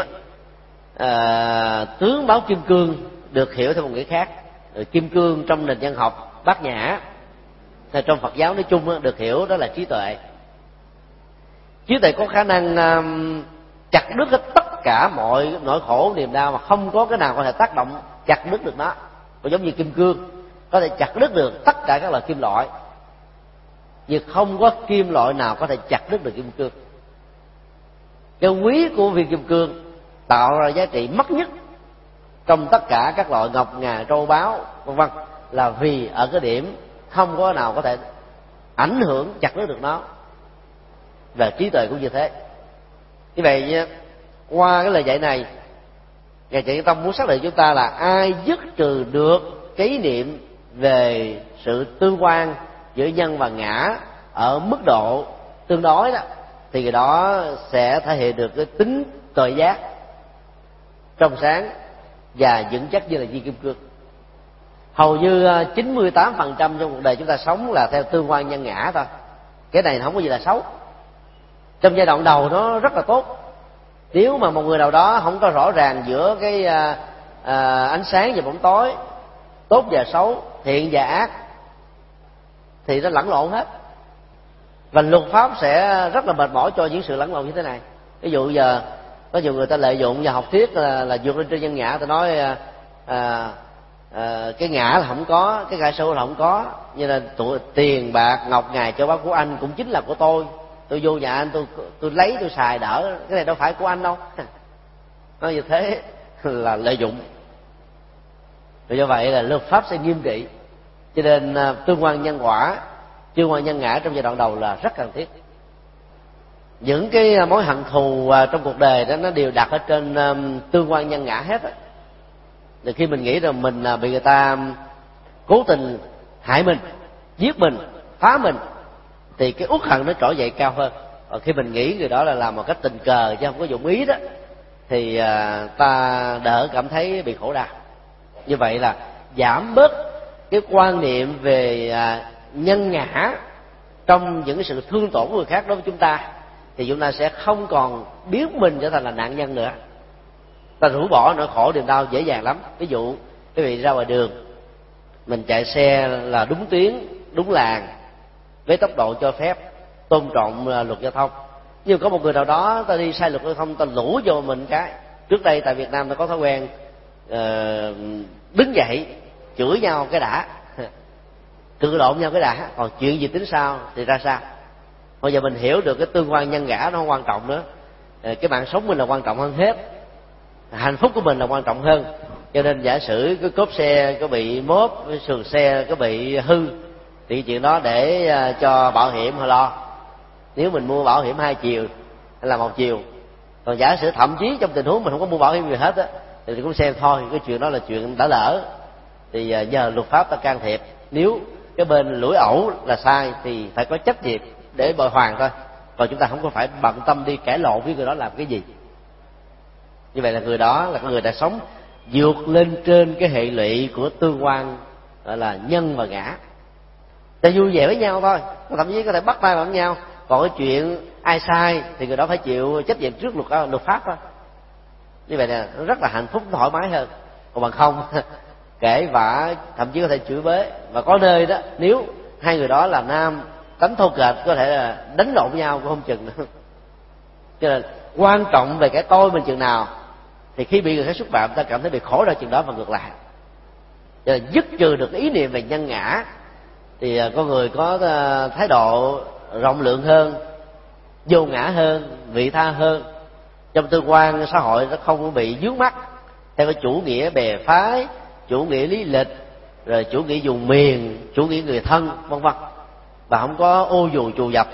tướng báo kim cương được hiểu theo một nghĩa khác. Kim cương trong nền văn học Bát Nhã, trong Phật giáo nói chung được hiểu đó là trí tuệ. Trí tuệ có khả năng chặt đứt hết tất cả mọi nỗi khổ niềm đau, mà không có cái nào có thể tác động chặt đứt được nó. Cũng giống như kim cương có thể chặt đứt được tất cả các loại kim loại, nhưng không có kim loại nào có thể chặt đứt được kim cương. Cái quý của viên kim cương tạo ra giá trị mất nhất trong tất cả các loại ngọc ngà trâu báu vân vân là vì ở cái điểm không có nào có thể ảnh hưởng chặt đứt được nó. Và trí tuệ cũng như thế. Như vậy qua cái lời dạy này, Ngài Trần Nhân Tông muốn xác định chúng ta là ai dứt trừ được cái ý niệm về sự tương quan giữa nhân và ngã ở mức độ tương đối đó, thì người đó sẽ thể hiện được cái tính tuệ giác trong sáng và vững chắc như là viên kim cương. Hầu như 98% trong cuộc đời chúng ta sống là theo tương quan nhân ngã thôi. Cái này không có gì là xấu. Trong giai đoạn đầu nó rất là tốt. Nếu mà một người nào đó không có rõ ràng giữa cái ánh sáng và bóng tối, tốt và xấu, thiện và ác, thì nó lẫn lộn hết. Và luật pháp sẽ rất là mệt mỏi cho những sự lẫn lộn như thế này. Ví dụ giờ có nhiều người ta lợi dụng và học thuyết là vượt lên trên nhân ngã, ta nói cái ngã là không có, cái ngã sâu là không có, như là tiền bạc ngọc ngài châu báu của anh cũng chính là của tôi vô nhà anh tôi lấy tôi xài đỡ, cái này đâu phải của anh đâu. Nói như thế là lợi dụng. Rồi do vậy là luật pháp sẽ nghiêm trị. Cho nên tương quan nhân quả, tương quan nhân ngã trong giai đoạn đầu là rất cần thiết. Những cái mối hận thù trong cuộc đời đó nó đều đặt ở trên tương quan nhân ngã hết. Thì khi mình nghĩ rằng mình bị người ta cố tình hại mình, giết mình, phá mình, thì cái uất hận nó trỗi dậy cao hơn. Còn khi mình nghĩ người đó là làm một cách tình cờ chứ không có dụng ý đó, thì ta đỡ cảm thấy bị khổ đau. Như vậy là giảm bớt cái quan niệm về nhân ngã trong những cái sự thương tổn của người khác đối với chúng ta, thì chúng ta sẽ không còn biến mình trở thành là nạn nhân nữa. Ta rũ bỏ nỗi khổ niềm đau dễ dàng lắm. Ví dụ quý vị ra ngoài đường, mình chạy xe là đúng tuyến, đúng làn, với tốc độ cho phép, tôn trọng luật giao thông. Nhưng có một người nào đó ta đi sai luật giao thông, ta lũ vô mình cái. Trước đây tại Việt Nam ta có thói quen đứng dậy chửi nhau cái đã, cự lộn nhau cái đã, còn chuyện gì tính sao thì ra sao. Bây giờ mình hiểu được cái tương quan nhân ngã nó không quan trọng nữa. Cái mạng sống mình là quan trọng hơn hết, hạnh phúc của mình là quan trọng hơn. Cho nên giả sử cái cốp xe có bị mốp, cái sườn xe có bị hư, thì chuyện đó để cho bảo hiểm họ lo. Nếu mình mua bảo hiểm 2 chiều hay là 1 chiều, còn giả sử thậm chí trong tình huống mình không có mua bảo hiểm gì hết á, thì cũng xem thôi, cái chuyện đó là chuyện đã lỡ, thì nhờ luật pháp ta can thiệp. Nếu cái bên lũi ẩu là sai thì phải có trách nhiệm để bồi hoàn thôi, còn chúng ta không có phải bận tâm đi cãi lộn với người đó làm cái gì. Như vậy là người đó là người đã sống vượt lên trên cái hệ lụy của tương quan gọi là nhân và ngã. Ta vui vẻ với nhau thôi, thậm chí có thể bắt tay vào nhau. Còn cái chuyện ai sai thì người đó phải chịu trách nhiệm trước luật pháp thôi. Như vậy là nó rất là hạnh phúc, thoải mái hơn. Còn bằng không kể vả, thậm chí có thể chửi bới, và có nơi đó nếu hai người đó là nam tánh thô kệch có thể là đánh lộn nhau cũng không chừng nữa. Cho nên quan trọng về cái tôi mình chừng nào thì khi bị người khác xúc phạm ta cảm thấy bị khổ đau chừng đó, và ngược lại. Cho nên dứt trừ được ý niệm về nhân ngã thì con người có thái độ rộng lượng hơn, vô ngã hơn, vị tha hơn. Trong tương quan xã hội nó không có bị vướng mắc theo cái chủ nghĩa bè phái, chủ nghĩa lý lịch, rồi chủ nghĩa vùng miền, chủ nghĩa người thân, vân vân, và không có ô dù trù dập,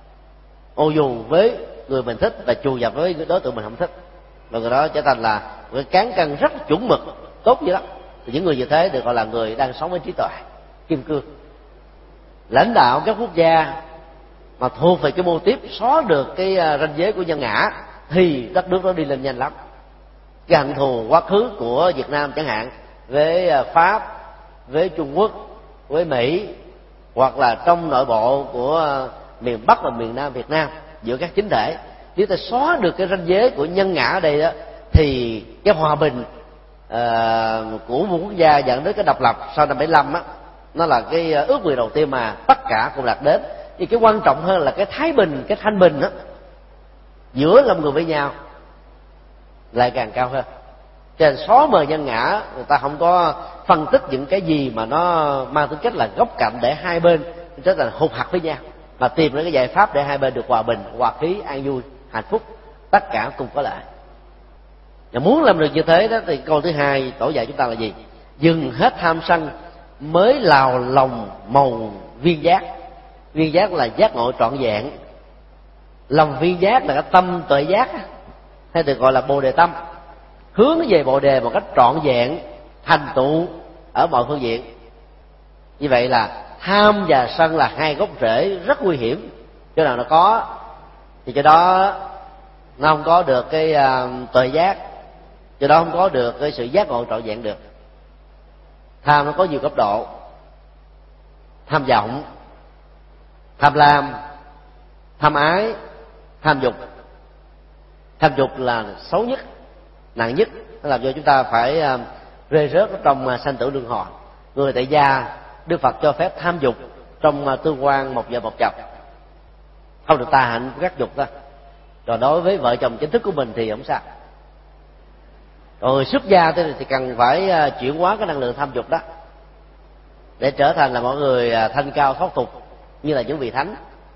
ô dù với người mình thích và trù dập với đối tượng mình không thích, và người đó trở thành là một cái cán cân rất chuẩn mực tốt như đó. Thì những người như thế được gọi là người đang sống với trí tuệ kim cương. Lãnh đạo các quốc gia mà thuộc về cái mô tiếp xóa được cái ranh giới của nhân ngã thì đất nước nó đi lên nhanh lắm. Cái hận thù quá khứ của Việt Nam chẳng hạn với Pháp, với Trung Quốc, với Mỹ, hoặc là trong nội bộ của miền Bắc và miền Nam Việt Nam giữa các chính thể, nếu ta xóa được cái ranh giới của nhân ngã ở đây đó, thì cái hòa bình của một quốc gia dẫn đến cái độc lập sau năm 75 á, nó là cái ước nguyện đầu tiên mà tất cả cùng đạt đến. Thì cái quan trọng hơn là cái thái bình, cái thanh bình đó giữa lòng người với nhau lại càng cao hơn. Cho nên xóa mờ nhân ngã, người ta không có phân tích những cái gì mà nó mang tính chất là góc cạnh để hai bên rất là hụt hặc với nhau, mà tìm ra cái giải pháp để hai bên được hòa bình, hòa khí, an vui, hạnh phúc, tất cả cùng có lợi. Và muốn làm được như thế đó thì câu thứ hai tổ dạy chúng ta là gì? Dừng hết tham sân mới lào lòng màu viên giác. Viên giác là giác ngộ trọn vẹn. Lòng viên giác là cái tâm tuệ giác, hay được gọi là bồ đề tâm, hướng về bồ đề một cách trọn vẹn, thành tựu ở mọi phương diện. Như vậy là tham và sân là hai gốc rễ rất nguy hiểm. Chỗ nào nó có thì chỗ đó nó không có được cái tuệ giác, chỗ đó không có được cái sự giác ngộ trọn vẹn được. Tham nó có nhiều cấp độ: tham vọng, tham lam, tham ái, tham dục. Tham dục là xấu nhất, nặng nhất, nó làm cho chúng ta phải rơi rớt trong sanh tử luân hồi. Người tại gia Đức Phật cho phép tham dục trong tương quan một vợ một chồng, không được tà hạnh của các dục thôi. Rồi đối với vợ chồng chính thức của mình thì không sao. Rồi xuất gia thì cần phải chuyển hóa cái năng lượng tham dục đó để trở thành là mọi người thanh cao thoát tục như là những vị thánh.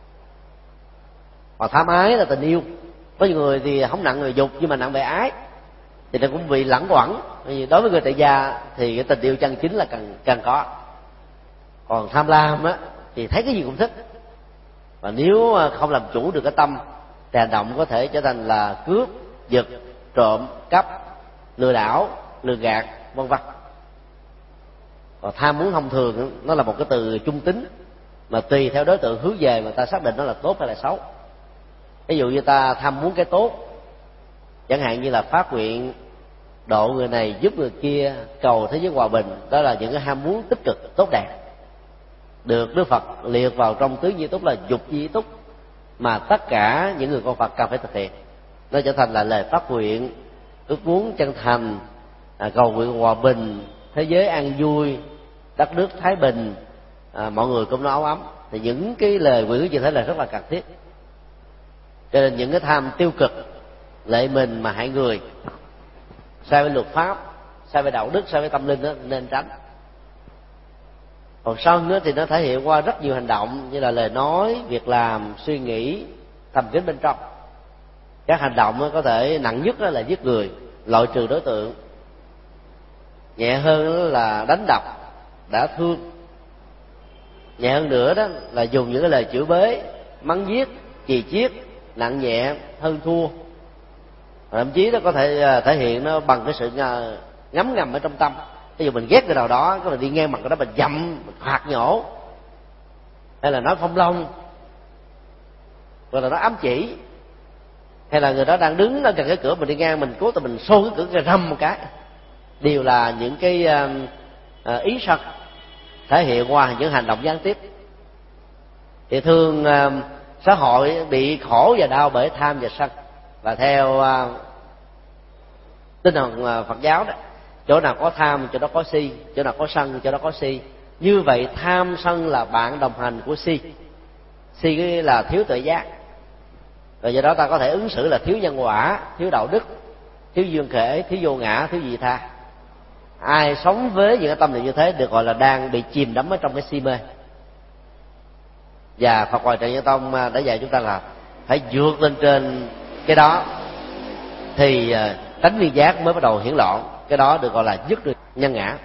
Còn tham ái là tình yêu. Có nhiều người thì không nặng về dục nhưng mà nặng về ái, thì nó cũng bị lẳng quẩn. Vì đối với người tại gia thì cái tình yêu chân chính là cần có. Còn tham lam á thì thấy cái gì cũng thích, và nếu không làm chủ được cái tâm thì hành động có thể trở thành là cướp, giật, trộm, cắp, lừa đảo, lừa gạt, vân vân. Còn tham muốn thông thường nó là một cái từ trung tính mà tùy theo đối tượng hướng về mà ta xác định nó là tốt hay là xấu. Ví dụ như ta tham muốn cái tốt, chẳng hạn như là phát nguyện độ người này giúp người kia, cầu thế giới hòa bình, đó là những cái ham muốn tích cực tốt đẹp, được Đức Phật liệt vào trong tứ duy túc là dục duy túc mà tất cả những người con Phật cần phải thực hiện. Nó trở thành là lời phát nguyện, ước muốn chân thành, cầu nguyện hòa bình, thế giới an vui, đất nước thái bình, mọi người cũng no áo ấm. Thì những cái lời nguyện như thế là rất là cần thiết. Cho nên những cái tham tiêu cực, lệ mình mà hại người, sai với luật pháp, sai với đạo đức, sai với tâm linh đó, nên tránh. Còn sân đó thì nó thể hiện qua rất nhiều hành động như là lời nói, việc làm, suy nghĩ, thầm kín bên trong. Các hành động đó có thể nặng nhất đó là giết người, loại trừ đối tượng. Nhẹ hơn đó là đánh đập, đả thương. Nhẹ hơn nữa đó là dùng những cái lời chửi bới, mắng giết, chì chiết, nặng nhẹ, hơn thua. Thậm chí nó có thể thể hiện nó bằng cái sự ngấm ngầm ở trong tâm. Ví dụ mình ghét người nào đó, có mình đi ngang mặt người đó mình dậm, mình phạt nhổ, hay là nói phong long, rồi là nó ám chỉ, hay là người đó đang đứng ở gần cái cửa mình đi ngang, mình cố tình mình xô cái cửa cái rầm một cái, đều là những cái ý sân thể hiện qua những hành động gián tiếp. Thì thường xã hội bị khổ và đau bởi tham và sân. Và theo tinh thần Phật giáo đó, chỗ nào có tham chỗ đó có si, chỗ nào có sân chỗ đó có si. Như vậy tham sân là bạn đồng hành của si. Si là thiếu tự giác, và do đó ta có thể ứng xử là thiếu nhân quả, thiếu đạo đức, thiếu duyên khể, thiếu vô ngã, thiếu vị tha. Ai sống với những cái tâm niệm như thế được gọi là đang bị chìm đắm ở trong cái si mê. Và Phật Hòa Trần Nhân Tông đã dạy chúng ta là phải vượt lên trên cái đó thì tánh viên giác mới bắt đầu hiển lộ. Cái đó được gọi là dứt được nhân ngã.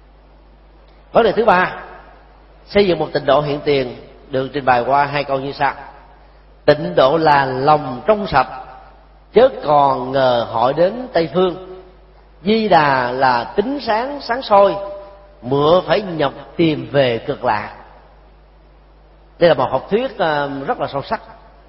Vấn đề thứ ba, xây dựng một tịnh độ hiện tiền được trình bày qua hai câu như sau. Tịnh độ là lòng trong sạch, chớ còn ngờ hỏi đến Tây phương. Di Đà là tính sáng sáng soi, mựa phải nhọc tìm về cực lạc. Đây là một học thuyết rất là sâu sắc.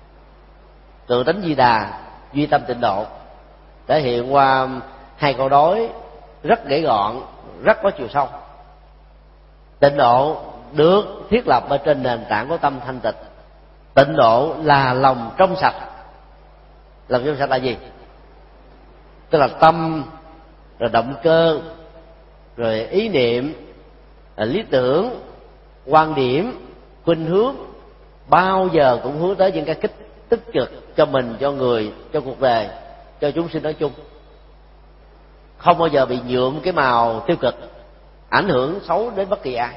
Tự tánh Di Đà, duy tâm tịnh độ, thể hiện qua hai câu đối rất gãy gọn, rất có chiều sâu. Tịnh độ được thiết lập ở trên nền tảng của tâm thanh tịnh. Tịnh độ là lòng trong sạch. Lòng trong sạch là gì? Tức là tâm, rồi động cơ, rồi ý niệm, lý tưởng, quan điểm, khuynh hướng, bao giờ cũng hướng tới những cái kích tích cực cho mình, cho người, cho cuộc đời, cho chúng sinh nói chung. Không bao giờ bị nhuộm cái màu tiêu cực, ảnh hưởng xấu đến bất kỳ ai.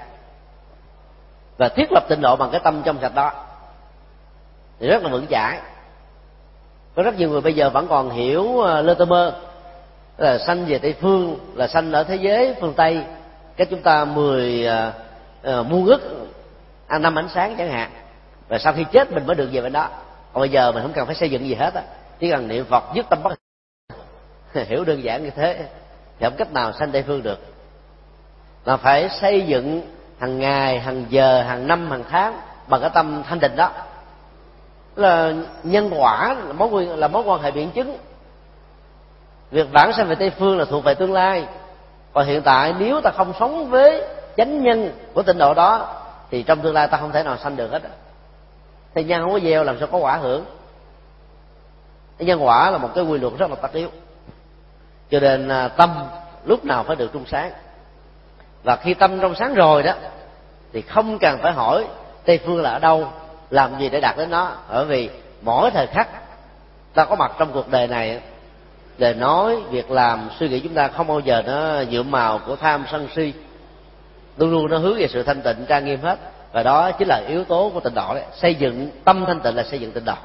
Và thiết lập tịnh độ bằng cái tâm trong sạch đó thì rất là vững chãi. Có rất nhiều người bây giờ vẫn còn hiểu lơ tơ mơ là sanh về Tây phương, là sanh ở thế giới phương Tây, cách chúng ta 10 muôn ức năm ánh sáng chẳng hạn, và sau khi chết mình mới được về bên đó. Còn bây giờ mình không cần phải xây dựng gì hết á, chỉ cần niệm Phật dứt tâm bất hiểu đơn giản như thế thì không cách nào sanh Tây phương được. Mà phải xây dựng hàng ngày, hàng giờ, hàng năm, hàng tháng bằng cái tâm thanh tịnh đó. Là nhân quả là mối quan hệ biện chứng. Việc vãng sanh về Tây phương là thuộc về tương lai, còn hiện tại nếu ta không sống với chánh nhân của tịnh độ đó thì trong tương lai ta không thể nào sanh được hết. Thì nhân không có gieo làm sao có quả hưởng. Cái nhân quả là một cái quy luật rất là tất yếu, cho nên tâm lúc nào phải được trong sáng. Và khi tâm trong sáng rồi đó thì không cần phải hỏi Tây phương là ở đâu, làm gì để đạt đến nó. Bởi vì mỗi thời khắc ta có mặt trong cuộc đời này, lời nói, việc làm, suy nghĩ chúng ta không bao giờ nó nhuộm màu của tham sân si, luôn luôn nó hướng về sự thanh tịnh trang nghiêm hết. Và đó chính là yếu tố của tịnh độ đấy. Xây dựng tâm thanh tịnh là xây dựng tịnh độ.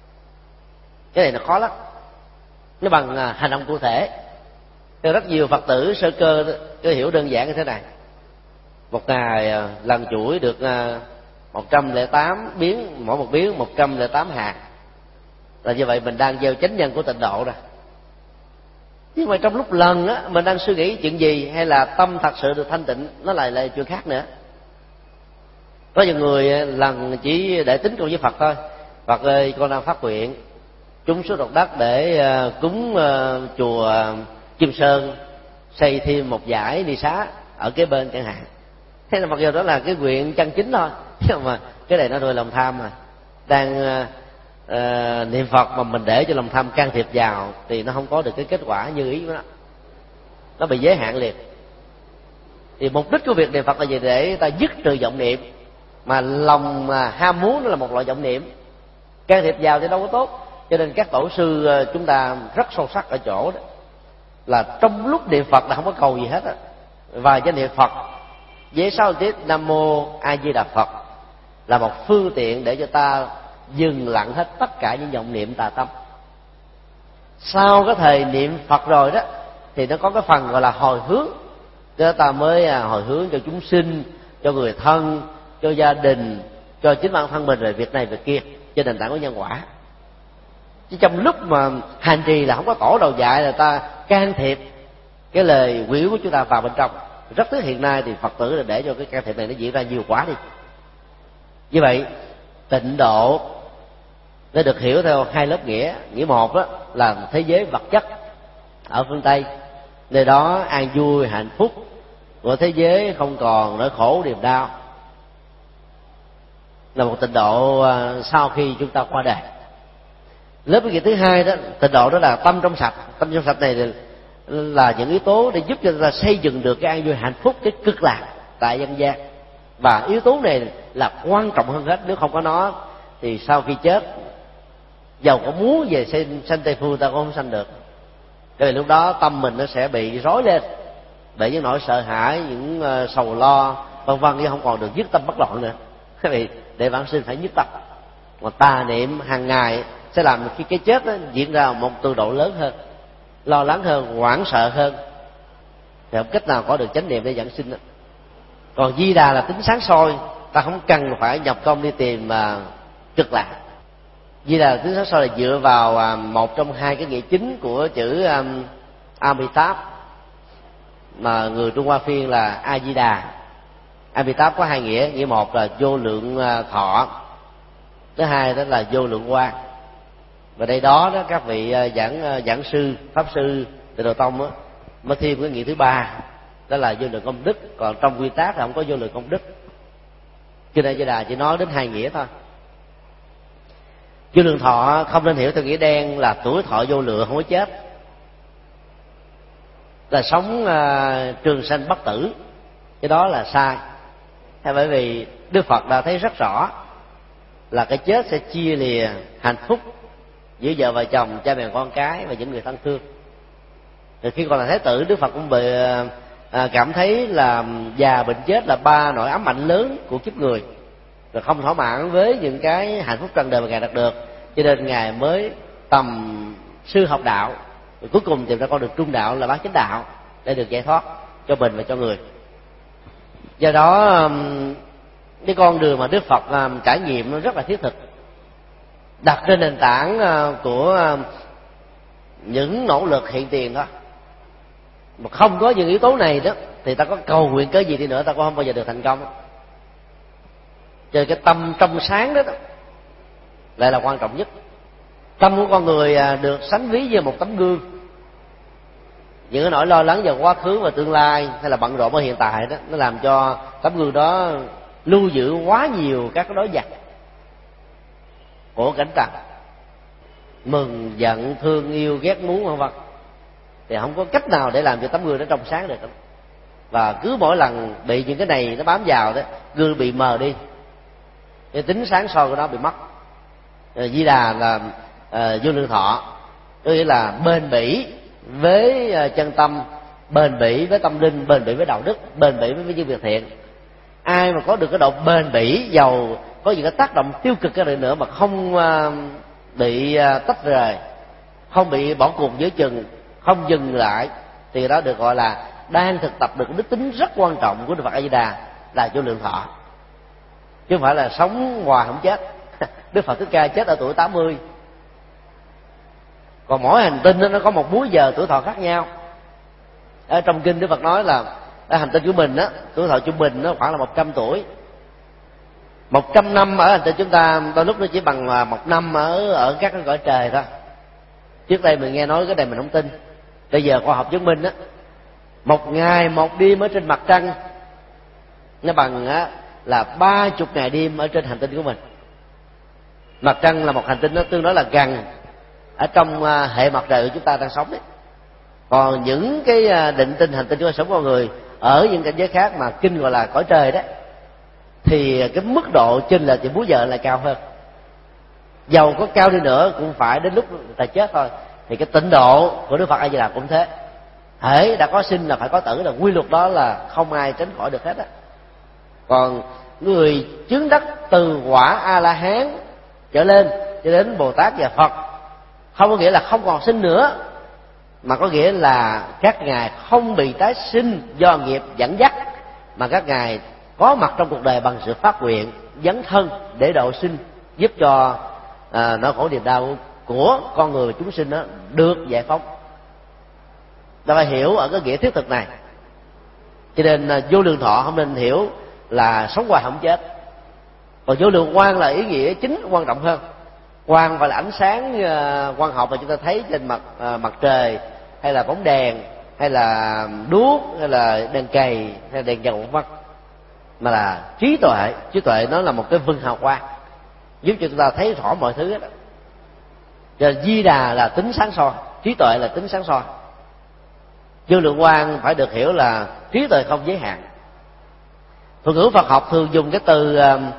Cái này nó khó lắm, nó bằng hành động cụ thể. Theo rất nhiều Phật tử sơ cơ cứ hiểu đơn giản như thế này: một ngày lần chuỗi được 108 biến, mỗi một biến 108 hạt, là như vậy mình đang gieo chánh nhân của tịnh độ rồi. Nhưng mà trong lúc lần á mình đang suy nghĩ chuyện gì, hay là tâm thật sự được thanh tịnh, nó lại là chuyện khác nữa. Có nhiều người lần chỉ để tính câu với Phật thôi: Phật ơi, con đang phát nguyện trúng số độc đắc để cúng chùa Kim Sơn xây thêm một dải đi xá ở kế bên chẳng hạn. Thế là mặc dù đó là cái nguyện chân chính thôi, nhưng mà cái này nó nuôi lòng tham mà. Đang niệm Phật mà mình để cho lòng tham can thiệp vào thì nó không có được cái kết quả như ý của nó bị giới hạn liền. Thì mục đích của việc niệm Phật là gì? Để ta dứt trừ vọng niệm. Mà lòng ham muốn nó là một loại vọng niệm, can thiệp vào thì đâu có tốt. Cho nên các tổ sư chúng ta rất sâu sắc ở chỗ đó là trong lúc niệm Phật là không có cầu gì hết á. Và cái niệm Phật với 6 tiết Nam Mô A Di Đà Phật là một phương tiện để cho ta dừng lặng hết tất cả những vọng niệm tà tâm. Sau cái thời niệm Phật rồi đó thì nó có cái phần gọi là hồi hướng, cho ta mới hồi hướng cho chúng sinh, cho người thân, cho gia đình, cho chính bản thân mình về việc này việc kia trên nền tảng của nhân quả. Chứ trong lúc mà hành trì là không có tổ đầu dạy là ta can thiệp cái lời quỷ của chúng ta vào bên trong. Rất tiếc hiện nay thì Phật tử là để cho cái can thiệp này nó diễn ra nhiều quá đi. Như vậy tịnh độ nó được hiểu theo hai lớp nghĩa. Nghĩa một đó là thế giới vật chất ở phương Tây, nơi đó an vui hạnh phúc của thế giới không còn nỗi khổ niềm đau. là một tịnh độ sau khi chúng ta qua đời. Lớp ý nghĩa thứ hai đó, tịnh độ đó là tâm trong sạch. Tâm trong sạch này là những yếu tố để giúp cho chúng ta xây dựng được cái an vui hạnh phúc, cái cực lạc tại nhân gian. Và yếu tố này là quan trọng hơn hết. Nếu không có nó thì sau khi chết, dầu có muốn về sanh Tây Phương ta cũng không sanh được. Bởi vì lúc đó tâm mình nó sẽ bị rối lên bởi những nỗi sợ hãi, những sầu lo vân vân, chứ không còn được dứt tâm bất loạn nữa. Bởi vì để vãng sinh phải nhất tâm, mà tà niệm hàng ngày sẽ làm khi cái chết đó diễn ra một cường độ lớn hơn, lo lắng hơn, hoảng sợ hơn, thì không cách nào có được chánh niệm để vãng sinh đó. Còn Di Đà là tính sáng soi, ta không cần phải nhập công đi tìm cực lạc. Di Đà là tính sáng soi là dựa vào một trong hai cái nghĩa chính của chữ Amitabh, mà người Trung Hoa phiên là A Di Đà. Amitabh có hai nghĩa, nghĩa một là vô lượng thọ, thứ hai đó là vô lượng quang. Và đây đó các vị giảng sư, pháp sư Tịnh Độ Tông đó, mới thêm cái nghĩa thứ ba, đó là vô lượng công đức. Còn trong quy tắc là không có vô lượng công đức, cho nên Di Đà chỉ nói đến hai nghĩa thôi. Vô lượng thọ không nên hiểu theo nghĩa đen là tuổi thọ vô lượng không có chết, là sống trường sanh bất tử. Cái đó là sai. Bởi vì Đức Phật đã thấy rất rõ là cái chết sẽ chia lìa hạnh phúc giữa vợ và chồng, cha mẹ con cái và những người thân thương. Từ khi còn là Thái tử, Đức Phật cũng bị cảm thấy là già bệnh chết là ba nỗi ám ảnh lớn của kiếp người, rồi không thỏa mãn với những cái hạnh phúc trần đời mà Ngài đạt được, cho nên Ngài mới tầm sư học đạo, rồi cuối cùng tìm ra con đường trung đạo là bát chánh đạo để được giải thoát cho mình và cho người. Do đó cái con đường mà Đức Phật trải nghiệm nó rất là thiết thực, đặt trên nền tảng của những nỗ lực hiện tiền đó. Mà không có những yếu tố này đó thì ta có cầu nguyện cái gì đi nữa ta cũng không bao giờ được thành công. Cho nên cái tâm trong sáng đó lại là quan trọng nhất. Tâm của con người được sánh ví như một tấm gương. Những cái nỗi lo lắng về quá khứ và tương lai hay là bận rộn ở hiện tại đó, nó làm cho tấm gương đó lưu giữ quá nhiều các cái đối vật của cảnh trần, mừng giận thương yêu ghét muốn vân vân, thì không có cách nào để làm cho tấm gương nó trong sáng được. Và cứ mỗi lần bị những cái này nó bám vào đó, gương bị mờ đi, cái tính sáng soi của nó bị mất. Di Đà là vô lượng thọ, có nghĩa là bền bỉ với chân tâm, bền bỉ với tâm linh, bền bỉ với đạo đức, bền bỉ với những việc thiện. Ai mà có được cái độ bền bỉ, giàu có những cái tác động tiêu cực cái nữa mà không bị tách rời, không bị bỏ cuộc giữa chừng, không dừng lại, thì đó được gọi là đang thực tập được đức tính rất quan trọng của Đức Phật A Di Đà là vô lượng thọ, chứ không phải là sống hoài không chết. Đức Phật Thích Ca chết ở tuổi 80. Còn mỗi hành tinh nó có một múi giờ tuổi thọ khác nhau. Ở trong kinh Đức Phật nói là ở hành tinh của mình á, tuổi thọ trung bình nó khoảng là 100 tuổi. 100 năm ở hành tinh chúng ta đôi lúc nó chỉ bằng 1 năm ở các cái cõi trời thôi. Trước đây mình nghe nói cái này mình không tin. Bây giờ khoa học chứng minh á, 1 ngày 1 đêm ở trên mặt trăng nó bằng là 30 ngày đêm ở trên hành tinh của mình. Mặt trăng là một hành tinh nó tương đối là gần ở trong hệ mặt trời của chúng ta đang sống đấy. Còn những cái định tinh hành tinh của sống con người ở những cảnh giới khác mà kinh gọi là cõi trời đấy, thì cái mức độ chênh lệch về múi giờ lại cao hơn. Dầu có cao đi nữa cũng phải đến lúc người ta chết thôi. Thì cái tịnh độ của Đức Phật A Di Đà cũng thế. Hễ đã có sinh là phải có tử, là quy luật đó là không ai tránh khỏi được hết á. Còn người chứng đắc từ quả A La Hán trở lên cho đến Bồ Tát và Phật, không có nghĩa là không còn sinh nữa, mà có nghĩa là các ngài không bị tái sinh do nghiệp dẫn dắt, mà các ngài có mặt trong cuộc đời bằng sự phát nguyện dấn thân để độ sinh, giúp cho nỗi khổ niềm đau của con người chúng sinh đó được giải phóng. Ta phải hiểu ở cái nghĩa thiết thực này. Cho nên vô lượng thọ không nên hiểu là sống hoài không chết. Còn vô lượng quang là ý nghĩa chính quan trọng hơn. Quang phải là ánh sáng quang học mà chúng ta thấy trên mặt trời, hay là bóng đèn, hay là đuốc, hay là đèn cầy, hay là đèn dầu vân. mà là trí tuệ. Trí tuệ nó là một cái vân hào quang giúp cho chúng ta thấy rõ mọi thứ hết. Và Di Đà là tính sáng soi, trí tuệ là tính sáng soi. Vô lượng quang phải được hiểu là trí tuệ không giới hạn. Thuật ngữ Phật học thường dùng cái từ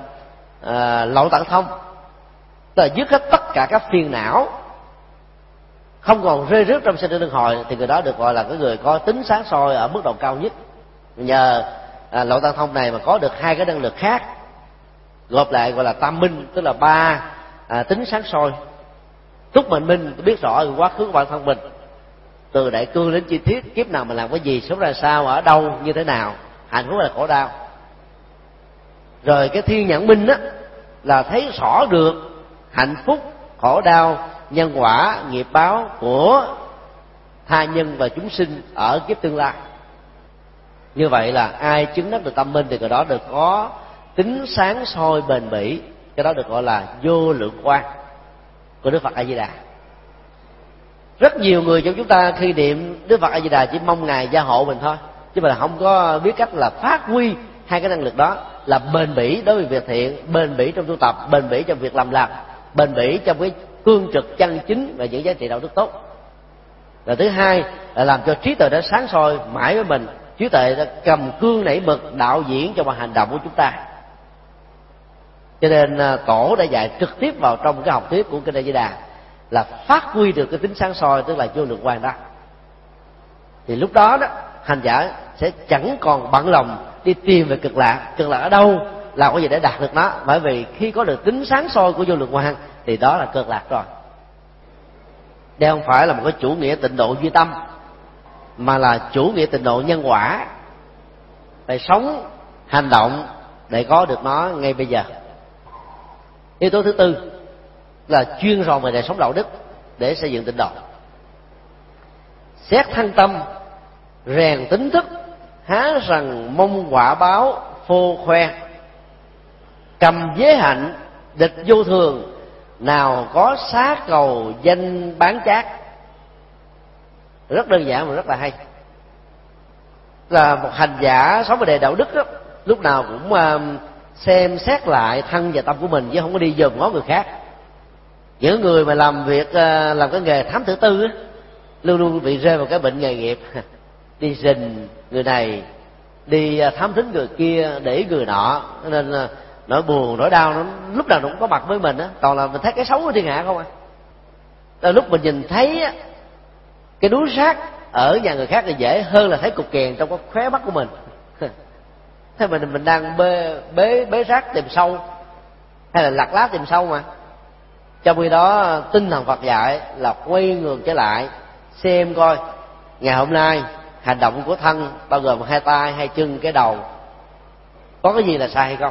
lậu tận thông, tức là dứt hết tất cả các phiền não, không còn rơi rớt trong sinh tử luân hồi, thì người đó được gọi là cái người có tính sáng soi ở mức độ cao nhất. Nhờ lậu tận thông này mà có được hai cái năng lực khác, gộp lại gọi là tam minh, tức là ba tính sáng soi. Túc mệnh minh biết rõ quá khứ của bản thân mình, từ đại cương đến chi tiết, kiếp nào mình làm cái gì, sống ra sao, ở đâu, như thế nào, hạnh phúc hay là khổ đau. Rồi cái thiên nhãn minh á là thấy rõ được hạnh phúc, khổ đau, nhân quả, nghiệp báo của tha nhân và chúng sinh ở kiếp tương lai. Như vậy là ai chứng đắc được tâm minh thì người đó được có tính sáng soi bền bỉ, cái đó được gọi là vô lượng quang của Đức Phật A Di Đà. Rất nhiều người trong chúng ta khi niệm Đức Phật A Di Đà chỉ mong ngài gia hộ mình thôi, chứ mà không có biết cách là phát huy hai cái năng lực đó, là bền bỉ đối với việc thiện, bền bỉ trong tu tập, bền bỉ trong việc làm lành, bền bỉ trong cái cương trực chân chính và những giá trị đạo đức tốt. Và thứ hai là làm cho trí tuệ đã sáng soi mãi với mình, trí tuệ đã cầm cương nảy mực đạo diễn cho mọi hành động của chúng ta. Cho nên tổ đã dạy trực tiếp vào trong cái học thuyết của kinh A Di Đà là phát huy được cái tính sáng soi, tức là vô lượng quang đó. Thì lúc đó đó hành giả sẽ chẳng còn bận lòng đi tìm về cực lạc. Cực lạc ở đâu, làm cái gì để đạt được nó, bởi vì khi có được tính sáng soi của vô lượng quang thì đó là cực lạc rồi. Đây không phải là một cái chủ nghĩa tịnh độ duy tâm, mà là chủ nghĩa tịnh độ nhân quả. Phải sống, hành động để có được nó ngay bây giờ. Yếu tố thứ tư là chuyên ròn về đời sống đạo đức để xây dựng tịnh độ. Xét thân tâm, rèn tính thức, há rằng mong quả báo phô khoe. Cầm giới hạnh, địch vô thường, nào có xá cầu danh bán chát. Rất đơn giản mà rất là hay. Là một hành giả sống về đề đạo đức đó, lúc nào cũng xem xét lại thân và tâm của mình, chứ không có đi dòm ngó người khác. Những người mà làm việc làm cái nghề thám tử tư á, luôn luôn bị rơi vào cái bệnh nghề nghiệp. Đi rình người này, đi thám thính người kia, để ý người nọ, nên nỗi buồn nỗi đau nó lúc nào nó cũng có mặt với mình á. Toàn là mình thấy cái xấu của thiên hạ không à. Tới lúc mình nhìn thấy á, cái núi rác ở nhà người khác thì dễ hơn là thấy cục kèn trong cái khóe mắt của mình. Thế mình đang bế rác tìm sâu, hay là lặt lá tìm sâu mà. Trong khi đó tinh thần Phật dạy là quay ngược trở lại, xem coi ngày hôm nay hành động của thân bao gồm hai tay, hai chân, cái đầu, có cái gì là sai hay không.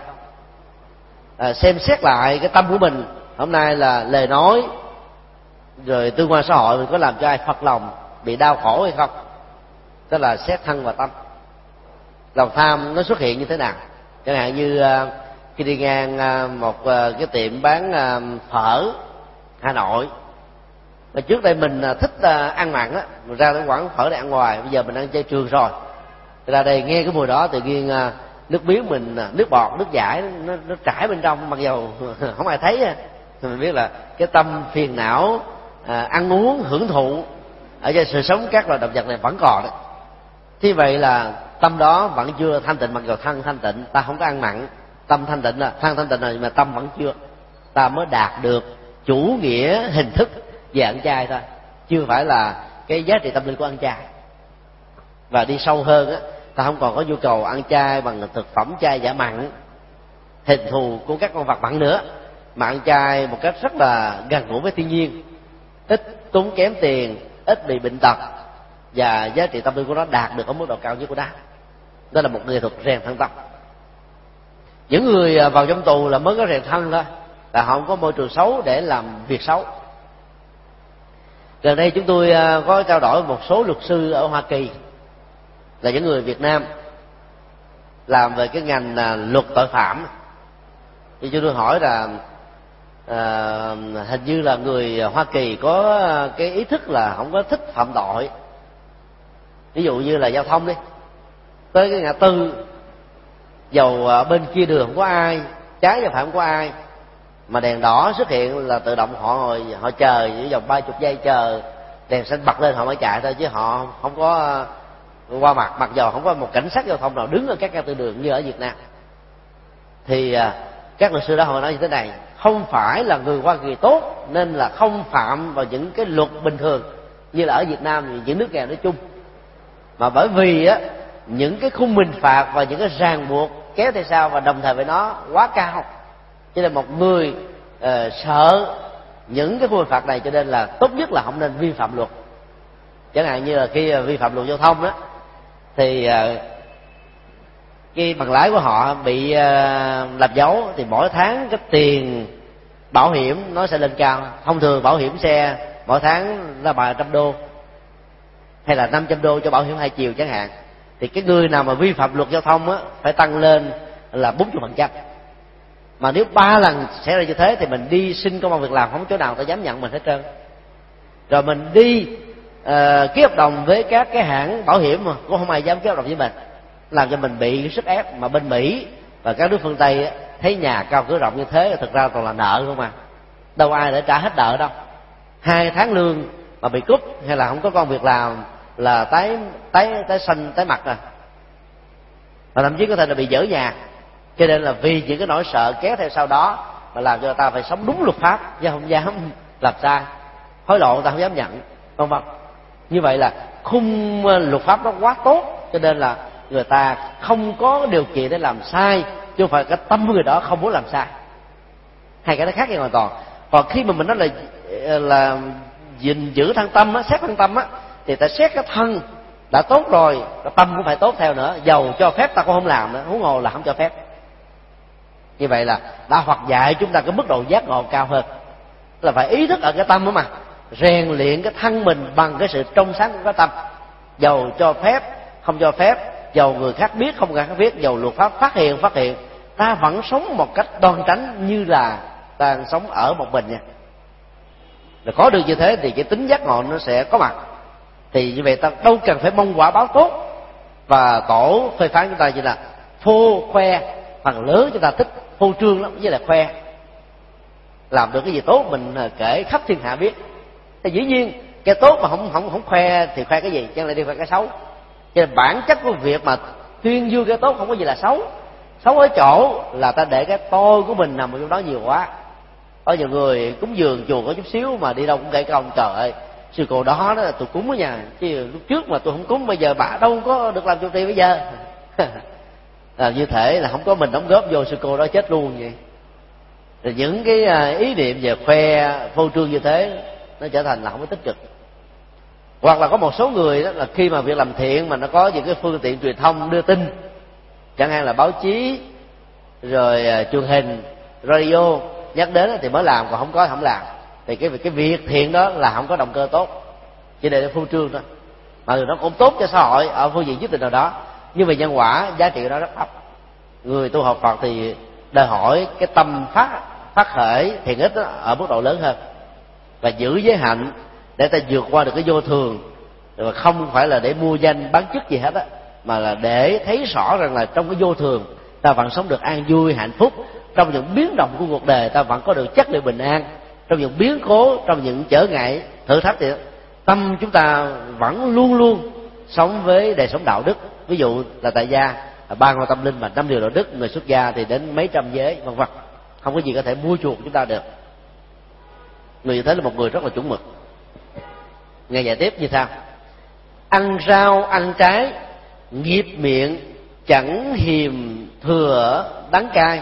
Xem xét lại cái tâm của mình hôm nay là lời nói rồi tương quan xã hội mình có làm cho ai phật lòng, bị đau khổ hay không. Tức là xét thân và tâm. Lòng tham nó xuất hiện như thế nào? Chẳng hạn như khi đi ngang một cái tiệm bán phở Hà Nội, mà trước đây mình thích ăn mặn á, mình ra đến quán phở để ăn ngoài. Bây giờ mình ăn chay trường rồi, ra đây nghe cái mùi đó tự nhiên nước miếng mình, nước bọt, nước dãi nó trải bên trong, mặc dầu không ai thấy. Thì mình biết là cái tâm phiền não ăn uống hưởng thụ ở trên sự sống các loài động vật này vẫn còn đó. Thế vậy là tâm đó vẫn chưa thanh tịnh, mặc dù thân thanh tịnh, ta không có ăn mặn, tâm thanh tịnh, là thân thanh tịnh rồi, mà tâm vẫn chưa. Ta mới đạt được chủ nghĩa hình thức về ăn chay thôi, chưa phải là cái giá trị tâm linh của ăn chay. Và đi sâu hơn á, ta không còn có nhu cầu ăn chay bằng thực phẩm chay giả mặn, hình thù của các con vật mặn nữa, mà ăn chay một cách rất là gần gũi với thiên nhiên, ít tốn kém tiền, ít bị bệnh tật, và giá trị tâm linh của nó đạt được ở mức độ cao nhất của nó. Đó là một nghệ thuật rèn thân tâm. Những người vào trong tù là mới có rèn thân thôi, là họ không có môi trường xấu để làm việc xấu. Gần đây chúng tôi có trao đổi với một số luật sư ở Hoa Kỳ, là những người Việt Nam làm về cái ngành luật tội phạm. Thì chúng tôi hỏi là hình như là người Hoa Kỳ có cái ý thức là không có thích phạm tội. Ví dụ như là giao thông đi, tới cái ngã tư dầu ở bên kia đường không có ai, trái và phải không có ai, mà đèn đỏ xuất hiện là tự động họ chờ những vòng 30 giây, chờ đèn xanh bật lên họ mới chạy thôi, chứ họ không có qua mặt, mặc dầu không có một cảnh sát giao thông nào đứng ở các ngã tư đường như ở Việt Nam. Thì các luật sư đó họ nói như thế này: không phải là người Hoa Kỳ tốt nên là không phạm vào những cái luật bình thường như là ở Việt Nam những nước nghèo nói chung, mà bởi vì á những cái khung hình phạt và những cái ràng buộc kéo theo sau và đồng thời với nó quá cao, cho nên một người sợ những cái khung hình phạt này, cho nên là tốt nhất là không nên vi phạm luật. Chẳng hạn như là khi vi phạm luật giao thông đó, thì cái bằng lái của họ bị làm dấu, thì mỗi tháng cái tiền bảo hiểm nó sẽ lên cao. Thông thường bảo hiểm xe mỗi tháng là $300 hay là $500 cho bảo hiểm hai chiều chẳng hạn, thì cái người nào mà vi phạm luật giao thông á phải tăng lên là 40%. Mà nếu 3 lần xảy ra như thế thì mình đi xin công ăn việc làm không chỗ nào ta dám nhận mình hết trơn. Rồi mình đi ký hợp đồng với các cái hãng bảo hiểm mà cũng không ai dám ký hợp đồng với mình, làm cho mình bị sức ép. Mà bên Mỹ và các nước phương Tây thấy nhà cao cửa rộng như thế thực ra toàn là nợ không à, đâu ai để trả hết nợ đâu. 2 tháng lương mà bị cúp hay là không có công việc làm là tái xanh tái mặt rồi, và thậm chí có thể là bị dỡ nhà. Cho nên là vì những cái nỗi sợ kéo theo sau đó mà làm cho người ta phải sống đúng luật pháp, chứ không dám làm sai, hối lộ người ta không dám nhận, vân vân. Như vậy là khung luật pháp nó quá tốt, cho nên là người ta không có điều kiện để làm sai, chứ không phải cái tâm người đó không muốn làm sai. Hai cái nó khác nhau hoàn toàn. Còn khi mà mình nói là gìn giữ thân tâm á, xét thân tâm á, thì ta xét cái thân đã tốt rồi, cái tâm cũng phải tốt theo nữa. Dầu cho phép ta cũng không làm nữa, huống hồ là không cho phép. Như vậy là đạo Phật dạy chúng ta cái mức độ giác ngộ cao hơn, là phải ý thức ở cái tâm đó mà rèn luyện cái thân mình bằng cái sự trong sáng của cái tâm. Dầu cho phép không cho phép, dầu người khác biết không người khác biết, dầu luật pháp phát hiện ta vẫn sống một cách đoan tránh như là ta sống ở một mình nha. Rồi có được như thế thì cái tính giác ngộ nó sẽ có mặt. Thì như vậy ta đâu cần phải mong quả báo tốt. Và tổ phê phán chúng ta như là phô khoe, phần lớn chúng ta thích phô trương lắm, với là khoe. Làm được cái gì tốt mình kể khắp thiên hạ biết. Thì dĩ nhiên cái tốt mà không khoe thì khoe cái gì, chẳng lẽ đi khoe cái xấu. Cho nên bản chất của việc mà tuyên dương cái tốt không có gì là xấu. Xấu ở chỗ là ta để cái tôi của mình nằm ở trong đó nhiều quá. Có nhiều người cúng dường chùa có chút xíu mà đi đâu cũng kể công: trời ơi, sư cô đó là tôi cúng ở nhà, chứ lúc trước mà tôi không cúng, bây giờ bà đâu có được làm trụ trì bây giờ. Như thể là không có mình đóng góp vô, sư cô đó chết luôn vậy. Rồi những cái ý niệm về khoe phô trương như thế nó trở thành là không có tích cực. Hoặc là có một số người đó là khi mà việc làm thiện mà nó có những cái phương tiện truyền thông đưa tin, chẳng hạn là báo chí rồi truyền hình, radio nhắc đến thì mới làm, còn không có không làm. Thì cái việc thiện đó là không có động cơ tốt, chỉ để phô trương thôi. Mà nó cũng tốt cho xã hội ở phương diện nhất định nào đó, nhưng về nhân quả giá trị đó rất thấp. Người tu học Phật thì đòi hỏi cái tâm phát khởi thiện ích ở mức độ lớn hơn, và giữ giới hạnh để ta vượt qua được cái vô thường, mà không phải là để mua danh bán chức gì hết á, mà là để thấy rõ rằng là trong cái vô thường ta vẫn sống được an vui hạnh phúc. Trong những biến động của cuộc đời ta vẫn có được chất liệu bình an. Trong những biến cố, trong những trở ngại thử thách thì tâm chúng ta vẫn luôn luôn sống với đời sống đạo đức. Ví dụ là tại gia 3 ngôi tâm linh và 5 điều đạo đức, người xuất gia thì đến mấy trăm giới, vân vân. Không có gì có thể mua chuộc chúng ta được. Người như thế là một người rất là chuẩn mực. Nghe giải tiếp như sau: ăn rau ăn trái, nghiệp miệng chẳng hiềm thừa đắng cay,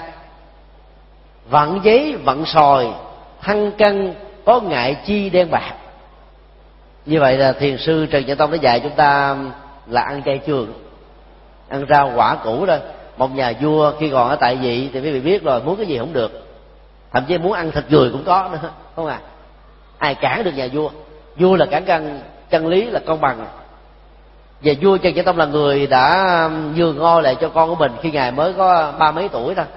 vận giấy vận sòi, thăng cân có ngại chi đen bạc. Như vậy là thiền sư Trần Nhân Tông đã dạy chúng ta là ăn chay trường, ăn rau quả củ thôi. Một nhà vua khi còn ở tại vị thì quý vị biết rồi, muốn cái gì không được, thậm chí muốn ăn thịt người cũng có nữa, không à? Ai cản được nhà vua? Vua là cản chân lý, là công bằng. Và vua Trần Nhân Tông là người đã nhường ngôi lại cho con của mình khi ngài mới có 30 mấy tuổi thôi,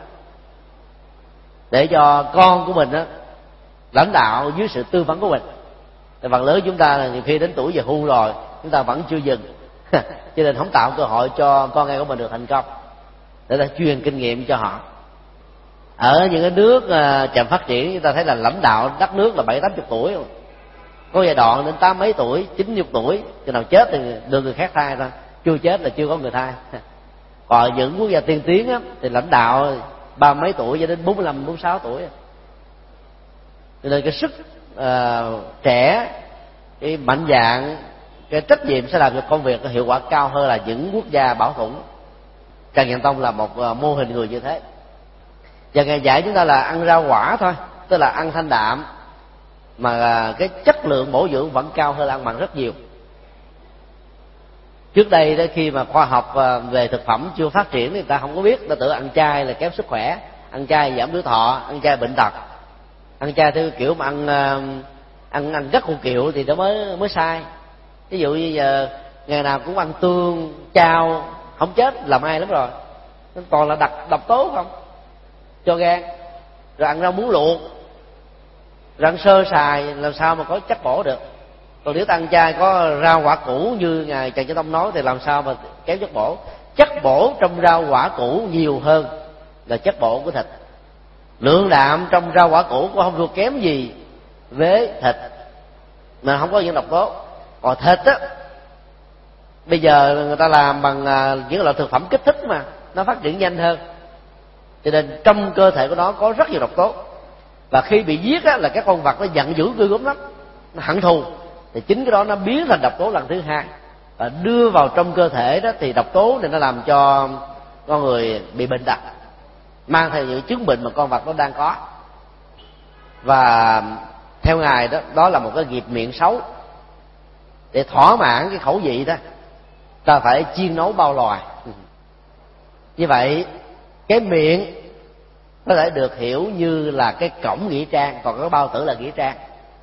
để cho con của mình đó lãnh đạo dưới sự tư vấn của mình. Thì phần lớn chúng ta là nhiều khi đến tuổi về hưu rồi chúng ta vẫn chưa dừng cho nên không tạo cơ hội cho con em của mình được thành công. để ta truyền kinh nghiệm cho họ. Ở những cái nước chậm phát triển, chúng ta thấy là lãnh đạo đất nước là 70-80 tuổi, có giai đoạn đến 80 mấy tuổi, 90 tuổi, khi nào chết thì đưa người khác thay thôi, chưa chết là chưa có người thay. Còn những quốc gia tiên tiến á, thì lãnh đạo 30 mấy tuổi cho đến 45-46 tuổi. Cho nên cái sức trẻ, cái mạnh dạn, cái trách nhiệm sẽ làm cho công việc có hiệu quả cao hơn là những quốc gia bảo thủ. Trần Nhân Tông là một mô hình người như thế. Và Ngài dạy chúng ta là ăn rau quả thôi, tức là ăn thanh đạm, mà cái chất lượng bổ dưỡng vẫn cao hơn là ăn mặn rất nhiều. Trước đây đó, khi mà khoa học về thực phẩm chưa phát triển thì người ta không có biết, ta tưởng ăn chay là kém sức khỏe, ăn chay giảm tuổi thọ, ăn chay bệnh tật. Ăn chay theo kiểu mà ăn rất củ kiệu thì nó mới sai. Ví dụ như giờ ngày nào cũng ăn tương chao không chết làm ai lắm rồi, nó toàn là độc tố không cho gan. Rồi ăn rau muống luộc, rồi ăn sơ sài làm sao mà có chất bổ được. Còn nếu ta ăn chay có rau quả củ như ngài Trần Nhân Tông nói thì làm sao mà kém chất bổ. Chất bổ trong rau quả củ nhiều hơn là chất bổ của thịt. Lượng đạm trong rau quả củ cũng không thua kém gì với thịt, mà không có những độc tố. Còn thịt á, bây giờ người ta làm bằng những loại thực phẩm kích thích mà nó phát triển nhanh hơn, cho nên trong cơ thể của nó có rất nhiều độc tố. Và khi bị giết á, là các con vật nó giận dữ ghê gớm lắm, nó hận thù, thì chính cái đó nó biến thành độc tố lần thứ hai và đưa vào trong cơ thể đó, thì độc tố này nó làm cho con người bị bệnh tật, mang theo những chứng bệnh mà con vật nó đang có. Và theo ngài đó, đó là một cái nghiệp miệng xấu. Để thỏa mãn cái khẩu vị đó, ta phải chiên nấu bao loài. Như vậy cái miệng có thể được hiểu như là cái cổng nghĩa trang, còn cái bao tử là nghĩa trang.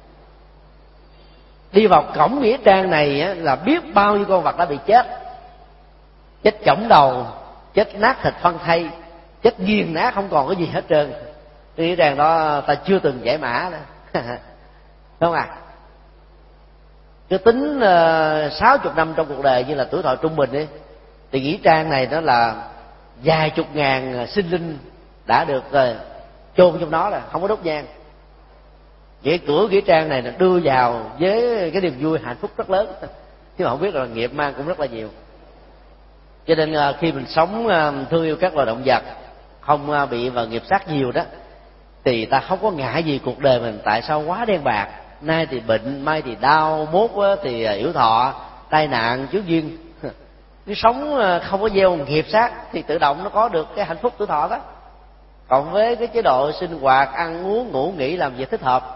Đi vào cổng nghĩa trang này á, là biết bao nhiêu con vật đã bị chết, chết chổng đầu, chết nát thịt phân thây, chết nghiền nát không còn cái gì hết trơn. Cái nghĩa trang đó ta chưa từng giải mã nữa. Đúng không ạ? Cứ tính 60 năm trong cuộc đời như là tuổi thọ trung bình đi, thì nghĩa trang này nó là vài chục ngàn sinh linh đã được chôn trong đó, là không có đốt nhang. Vậy cửa nghĩa trang này đưa vào với cái niềm vui hạnh phúc rất lớn, chứ mà không biết là nghiệp mang cũng rất là nhiều. Cho nên khi mình sống thương yêu các loài động vật, không bị vào nghiệp sát nhiều đó, thì ta không có ngại gì cuộc đời mình tại sao quá đen bạc. Nay thì bệnh, mai thì đau, mốt thì yểu thọ, tai nạn, chướng duyên. Nếu sống không có gieo nghiệp sát thì tự động nó có được cái hạnh phúc tuổi thọ đó. Cộng với cái chế độ sinh hoạt, ăn uống, ngủ nghỉ, làm việc thích hợp,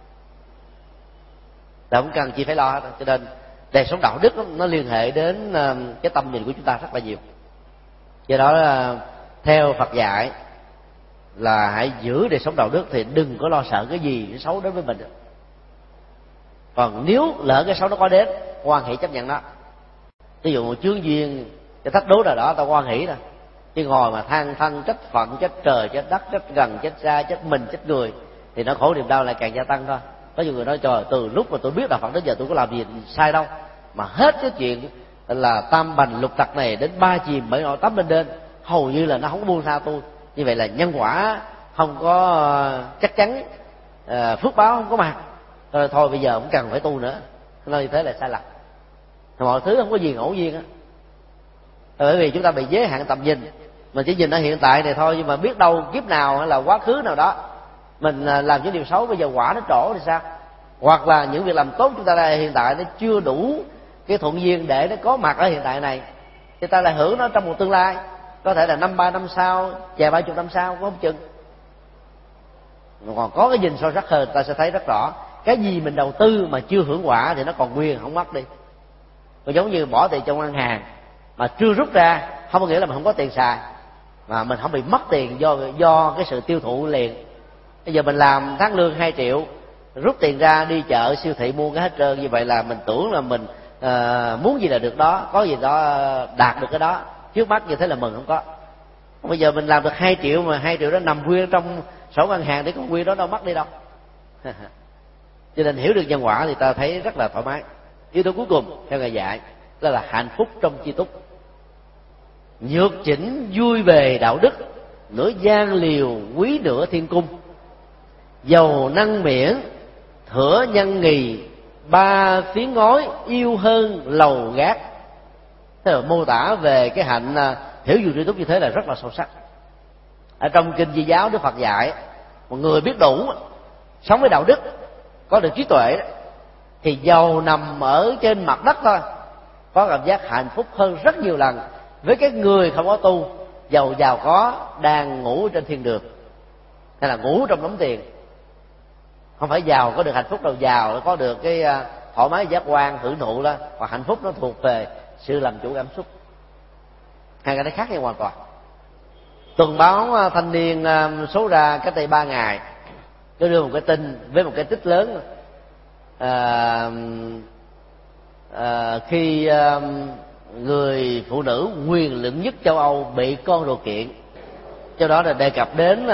là không cần chi phải lo hết. Cho nên đời sống đạo đức nó liên hệ đến cái tâm nhìn của chúng ta rất là nhiều. Do đó theo Phật dạy là hãy giữ đời sống đạo đức, thì đừng có lo sợ cái gì xấu đến với mình. Còn nếu lỡ cái xấu nó có đến, hoan hỷ chấp nhận nó. Ví dụ một chướng duyên, cái thách đố nào đó, ta hoan hỷ rồi, chứ ngồi mà than thân trách phận, trách trời, trách đất, trách gần, trách xa, trách mình, trách người, thì nó khổ niềm đau lại càng gia tăng thôi. Có nhiều người nói trời, từ lúc mà tôi biết đạo Phật đến giờ tôi có làm gì sai đâu, mà hết cái chuyện là tam bành lục tặc này đến 3 chìm 7 nổi 8 lên đên, hầu như là nó không có buông tha tôi. Như vậy là nhân quả không có chắc chắn, phước báo không có mặt. Thôi bây giờ không cần phải tu nữa. Nói như thế là sai lầm. Mọi thứ không có gì ngẫu nhiên á. Bởi vì chúng ta bị giới hạn tầm nhìn, mình chỉ nhìn ở hiện tại này thôi, nhưng mà biết đâu kiếp nào hay là quá khứ nào đó mình làm những điều xấu, bây giờ quả nó trổ thì sao? Hoặc là những việc làm tốt chúng ta hiện tại nó chưa đủ cái thuận duyên để nó có mặt ở hiện tại này, thì ta lại hưởng nó trong một tương lai, có thể là 3 năm sau, vài 30 năm sau cũng không chừng. Còn có cái nhìn sâu sắc hơn, ta sẽ thấy rất rõ cái gì mình đầu tư mà chưa hưởng quả thì nó còn nguyên, không mất đi. Còn giống như bỏ tiền trong ngân hàng mà chưa rút ra, không có nghĩa là mình không có tiền xài, mà mình không bị mất tiền do cái sự tiêu thụ liền. Bây giờ mình làm tháng lương 2 triệu, rút tiền ra đi chợ siêu thị mua cái hết trơn, như vậy là mình tưởng là mình muốn gì là được đó, có gì đó đạt được cái đó, trước mắt như thế là mừng không có. Bây giờ mình làm được 2 triệu mà 2 triệu đó nằm nguyên trong sổ ngân hàng thì con nguyên đó đâu mất đi đâu. Cho nên hiểu được nhân quả thì ta thấy rất là thoải mái. Yếu tố cuối cùng theo Ngài dạy đó là hạnh phúc trong chi túc. nhược chỉnh vui bề đạo đức, nửa gian liều quý nửa thiên cung. Dầu năng miễn thửa nhân nghì, ba phiến ngói yêu hơn lầu gác. Thế là mô tả về cái hạnh hiểu dù tri túc như thế là rất là sâu sắc. Ở trong kinh Di giáo, Đức Phật dạy một người biết đủ, sống với đạo đức, có được trí tuệ đó, thì dầu nằm ở trên mặt đất thôi, có cảm giác hạnh phúc hơn rất nhiều lần với cái người không có tu, giàu giàu có đang ngủ trên thiên đường hay là ngủ trong đống tiền. Không phải giàu có được hạnh phúc đâu, giàu có được cái thoải mái giác quan hưởng thụ đó, và hạnh phúc nó thuộc về sự làm chủ cảm xúc. Hai cái đấy khác nhau hoàn toàn. Tuần báo Thanh Niên số ra cách đây 3 ngày, tôi đưa một cái tin với một cái tích lớn. Khi người phụ nữ quyền lực nhất châu Âu bị con đồ kiện, cho đó là đề cập đến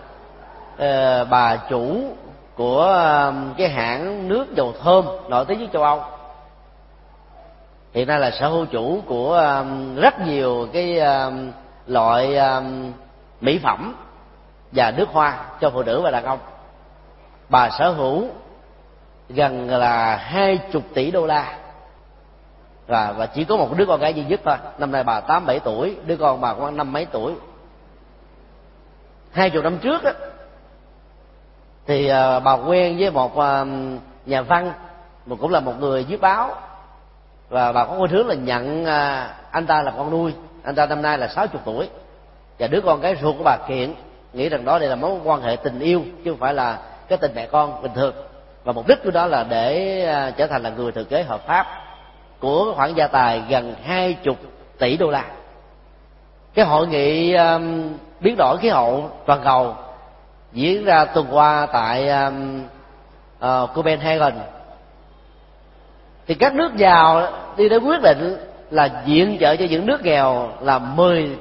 bà chủ của cái hãng nước dầu thơm nổi tiếng nhất châu Âu, hiện nay là sở hữu chủ của rất nhiều cái loại mỹ phẩm và nước hoa cho phụ nữ và đàn ông. Bà sở hữu gần là 20 tỷ đô la và chỉ có một đứa con gái duy nhất thôi. Năm nay bà 8-7 tuổi, đứa con bà khoảng 5 mấy tuổi. 20 năm trước đó, thì bà quen với một nhà văn, mà cũng là một người viết báo, và bà có khuynh hướng là nhận anh ta là con nuôi. Anh ta năm nay là 60 tuổi, và đứa con gái ruột của bà kiện, nghĩ rằng đó đây là mối quan hệ tình yêu chứ không phải là cái tình mẹ con bình thường, và mục đích của đó là để trở thành là người thừa kế hợp pháp của khoản gia tài gần 20 tỷ đô la. Cái hội nghị biến đổi khí hậu toàn cầu diễn ra tuần qua tại Copenhagen, thì các nước giàu đi đến quyết định là viện trợ cho những nước nghèo là 10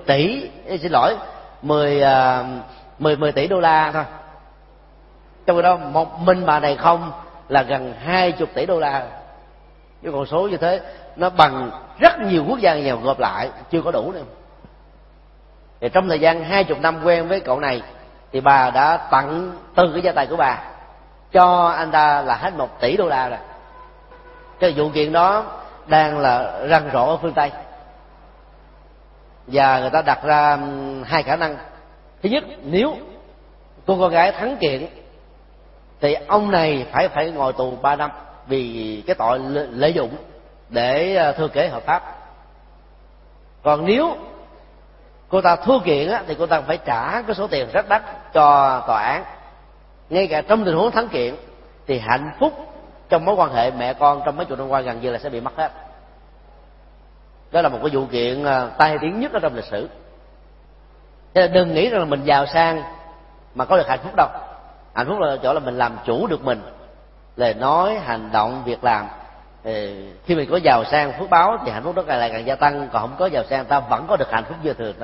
tỷ đô la thôi. Trong khi đó một mình bà này không là gần 20 tỷ đô la. Cái con số như thế nó bằng rất nhiều quốc gia nghèo gộp lại chưa có đủ nữa. Thì trong thời gian 20 năm quen với cậu này, thì bà đã tặng từ cái gia tài của bà cho anh ta là hết 1 tỷ đô la rồi. Cái vụ kiện đó đang là rầm rộ ở phương Tây, và người ta đặt ra hai khả năng. Thứ nhất, nếu cô con gái thắng kiện thì ông này phải ngồi tù 3 năm vì cái tội lợi dụng để thừa kế hợp pháp. Còn nếu cô ta thua kiện á, thì cô ta phải trả cái số tiền rất đắt cho tòa án. Ngay cả trong tình huống thắng kiện thì hạnh phúc trong mối quan hệ mẹ con trong mấy chục năm qua gần như là sẽ bị mất hết. Đó là một cái vụ kiện tai tiếng nhất ở trong lịch sử. Thế là đừng nghĩ rằng là mình giàu sang mà có được hạnh phúc đâu. Hạnh phúc là chỗ là mình làm chủ được mình, lời nói, hành động, việc làm. Khi mình có giàu sang phước báo thì hạnh phúc đó càng gia tăng. Còn không có giàu sang ta vẫn có được hạnh phúc dư thừa thôi.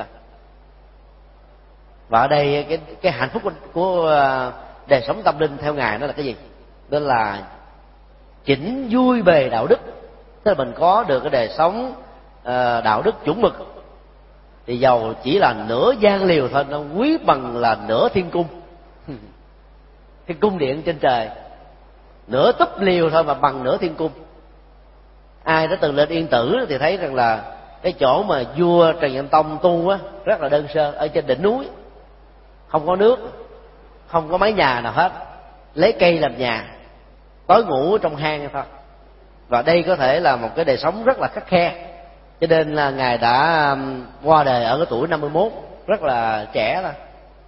Và ở đây cái hạnh phúc của đời sống tâm linh theo Ngài nó là cái gì? Đó là chỉnh vui bề đạo đức. Tức là mình có được cái đời sống đạo đức chuẩn mực, thì dầu chỉ là nửa gian liều thôi, nó quý bằng là nửa thiên cung. Cái cung điện trên trời, nửa túp liều thôi mà bằng nửa thiên cung. Ai đã từng lên Yên Tử thì thấy rằng là cái chỗ mà vua Trần Nhân Tông tu á rất là đơn sơ, ở trên đỉnh núi, không có nước, không có mái nhà nào hết, lấy cây làm nhà, tối ngủ trong hang thôi. Và đây có thể là một cái đời sống rất là khắt khe, cho nên là Ngài đã qua đời ở cái tuổi 51, rất là trẻ thôi.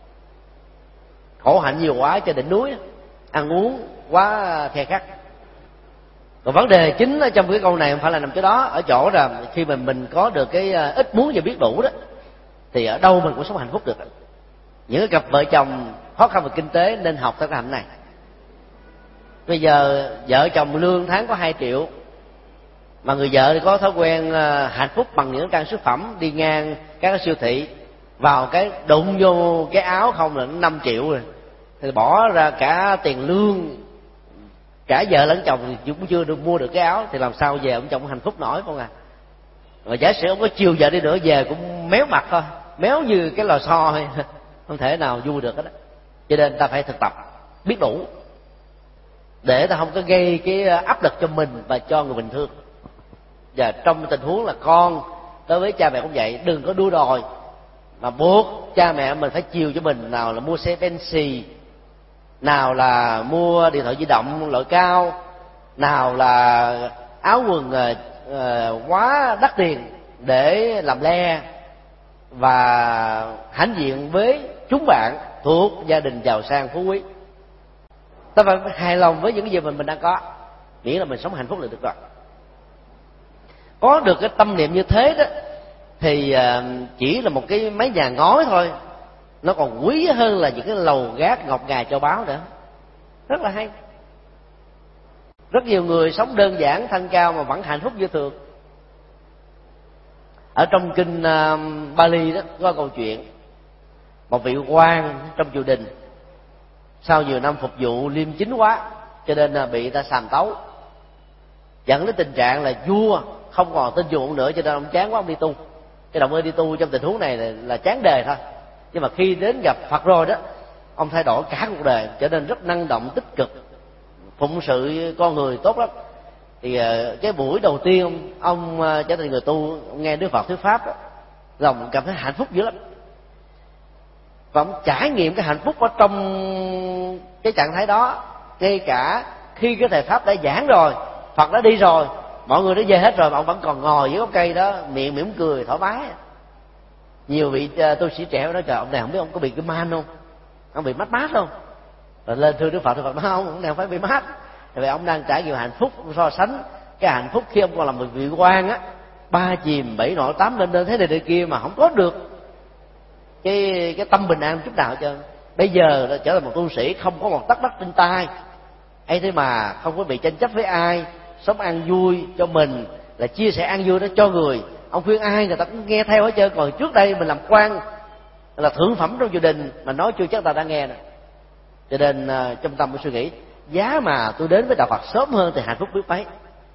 Khổ hạnh nhiều quá trên đỉnh núi, ăn uống quá khe khắt. Còn vấn đề chính ở trong cái câu này không phải là nằm chỗ đó, ở chỗ là khi mà mình có được cái ít muốn và biết đủ đó, thì ở đâu mình cũng sống hạnh phúc được. Những cái cặp vợ chồng khó khăn về kinh tế nên học theo cái hạnh này. Bây giờ vợ chồng lương tháng có 2 triệu, mà người vợ thì có thói quen hạnh phúc bằng những trang sức phẩm, đi ngang các cái siêu thị, vào cái đụng vô cái áo không là 5 triệu rồi, thì bỏ ra cả tiền lương, cả vợ lẫn chồng thì cũng chưa được mua được cái áo, thì làm sao về ông chồng hạnh phúc nổi không à? Và giả sử ông có chiều vợ đi nữa về cũng méo mặt thôi, méo như cái lò xo thôi, không thể nào vui được hết đó. Cho nên ta phải thực tập biết đủ để ta không có gây cái áp lực cho mình và cho người bình thường. Và trong tình huống là con đối với cha mẹ cũng vậy, đừng có đua đòi mà buộc cha mẹ mình phải chiều cho mình, nào là mua xe Bentley, nào là mua điện thoại di động loại cao, nào là áo quần quá đắt tiền để làm le và hãnh diện với chúng bạn thuộc gia đình giàu sang phú quý. Ta phải hài lòng với những cái gì mình đang có, miễn là mình sống hạnh phúc là được rồi. Có được cái tâm niệm như thế đó thì chỉ là một cái mái nhà ngói thôi, nó còn quý hơn là những cái lầu gác ngọc ngà châu báu nữa. Rất là hay. Rất nhiều người sống đơn giản thanh cao mà vẫn hạnh phúc như thường. Ở trong kinh Bali đó có câu chuyện một vị quan trong triều đình sau nhiều năm phục vụ liêm chính quá, cho nên bị ta sàm tấu, dẫn đến tình trạng là vua không còn tin dùng ông nữa, cho nên ông chán quá ông đi tu. Cái động cơ đi tu trong tình huống này là chán đời thôi, nhưng mà khi đến gặp Phật rồi đó, ông thay đổi cả cuộc đời, trở nên rất năng động tích cực, phụng sự con người tốt lắm. Thì cái buổi đầu tiên ông trở thành người tu, ông nghe Đức Phật thuyết pháp đó, lòng cảm thấy hạnh phúc dữ lắm, và ông trải nghiệm cái hạnh phúc ở trong cái trạng thái đó. Ngay cả khi cái thầy pháp đã giảng rồi, Phật đã đi rồi, mọi người đã về hết rồi, mà ông vẫn còn ngồi dưới gốc cây đó, miệng mỉm cười thoải mái. Nhiều vị tu sĩ trẻ nói: trời, ông này không biết ông có bị cái man không, ông bị mát không? Rồi lên thưa Đức Phật, Đức Phật nói: không, ông này không phải bị mát, tại vì ông đang trải nghiệm hạnh phúc. So sánh cái hạnh phúc khi ông còn là một vị quan á, 3 chìm 7 nổi 8 lên thế này thế kia mà không có được cái tâm bình an chút nào hết trơn. Bây giờ đã trở thành một tu sĩ không có một tấc đất trên tay ấy, thế mà không có bị tranh chấp với ai, sống an vui cho mình, là chia sẻ an vui đó cho người. Ông khuyên ai người ta cũng nghe theo hết trơn. Còn trước đây mình làm quan là thượng phẩm trong triều đình mà nói chưa chắc ta đã nghe nè. Cho nên trong tâm tôi suy nghĩ, giá mà tôi đến với đạo Phật sớm hơn thì hạnh phúc biết mấy.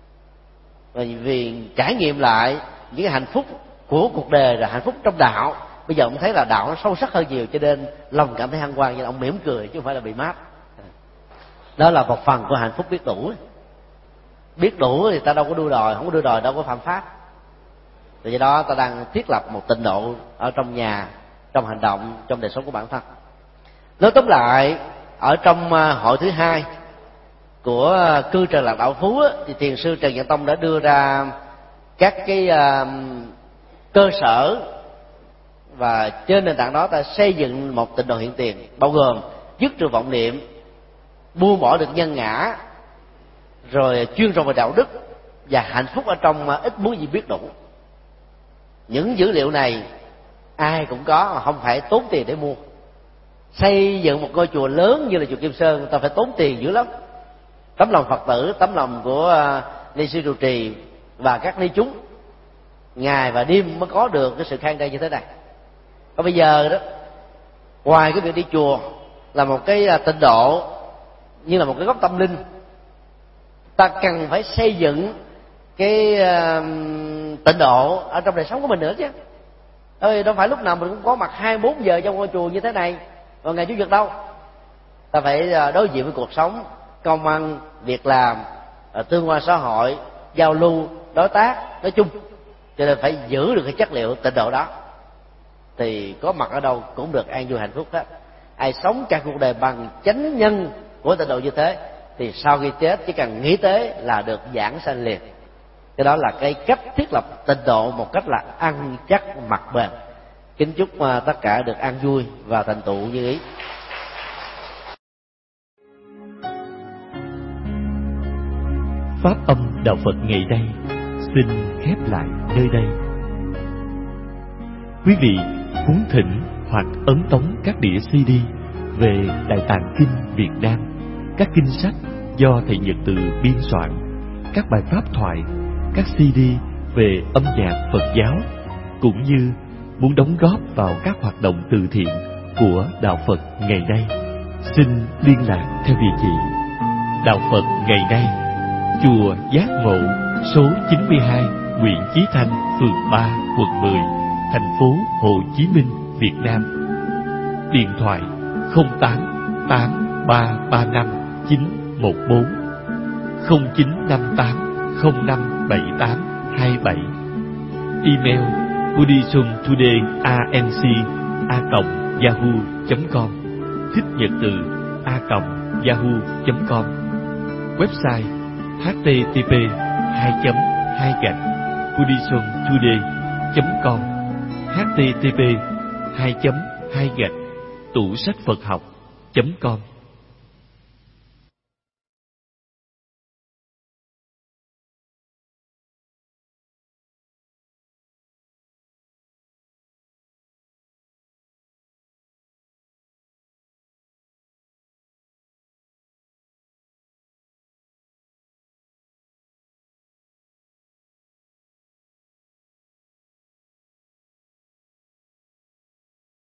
Vì trải nghiệm lại những cái hạnh phúc của cuộc đời là hạnh phúc trong đạo, bây giờ ông thấy là đạo nó sâu sắc hơn nhiều, cho nên lòng cảm thấy hân hoan, nên ông mỉm cười chứ không phải là bị mát. Đó là một phần của hạnh phúc biết đủ. Biết đủ thì ta đâu có đua đòi, không có đua đòi đâu có phạm pháp. Vì do đó ta đang thiết lập một tịnh độ ở trong nhà, trong hành động, trong đời sống của bản thân. Nói tóm lại, ở trong hội thứ hai của cư Trần Lạc Đạo Phú thì thiền sư Trần Nhân Tông đã đưa ra các cái cơ sở, và trên nền tảng đó ta xây dựng một tịnh độ hiện tiền, bao gồm dứt trừ vọng niệm, buông bỏ được nhân ngã, rồi chuyên trọng về đạo đức và hạnh phúc ở trong ít muốn gì biết đủ. Những dữ liệu này ai cũng có mà không phải tốn tiền để mua. Xây dựng một ngôi chùa lớn như là chùa Kim Sơn ta phải tốn tiền dữ lắm. Tấm lòng Phật tử, tấm lòng của ni sư trụ trì và các ni chúng ngày và đêm mới có được cái sự khang trang như thế này. Còn bây giờ đó, ngoài cái việc đi chùa là một cái tịnh độ, như là một cái góc tâm linh, ta cần phải xây dựng cái tịnh độ ở trong đời sống của mình nữa chứ. Đâu phải lúc nào mình cũng có mặt 24 giờ trong ngôi chùa như thế này vào ngày Chủ nhật đâu. Ta phải đối diện với cuộc sống, công ăn, việc làm, tương quan xã hội, giao lưu, đối tác nói chung. Cho nên phải giữ được cái chất liệu tịnh độ đó, thì có mặt ở đâu cũng được an vui hạnh phúc hết. Ai sống cả cuộc đời bằng chánh nhân của tịnh độ như thế thì sau khi chết chỉ cần nghĩ tới là được giảng sanh liền. Cái đó là cái cách thiết lập tịnh độ một cách là ăn chắc mặc bền. Kính chúc tất cả được an vui và thành tựu như ý. Pháp âm Đạo Phật ngày nay xin khép lại nơi đây. Quý vị muốn thỉnh hoặc ấn tống các đĩa CD về Đại Tạng Kinh Việt Nam, các kinh sách do thầy Nhật Từ biên soạn, các bài pháp thoại, các CD về âm nhạc Phật giáo, cũng như muốn đóng góp vào các hoạt động từ thiện của Đạo Phật ngày nay, xin liên lạc theo địa chỉ Đạo Phật ngày nay, chùa Giác Ngộ, số 92, Nguyễn Chí Thanh, phường 3, quận 10, thành phố Hồ Chí Minh, Việt Nam. Điện thoại 08 8335 914 0958 0578 27. Email buddhismtoday@yahoo.com. Thích nhật từ @yahoo.com. Website http://buddhismtoday.com, http://tủ sách Phật học.com.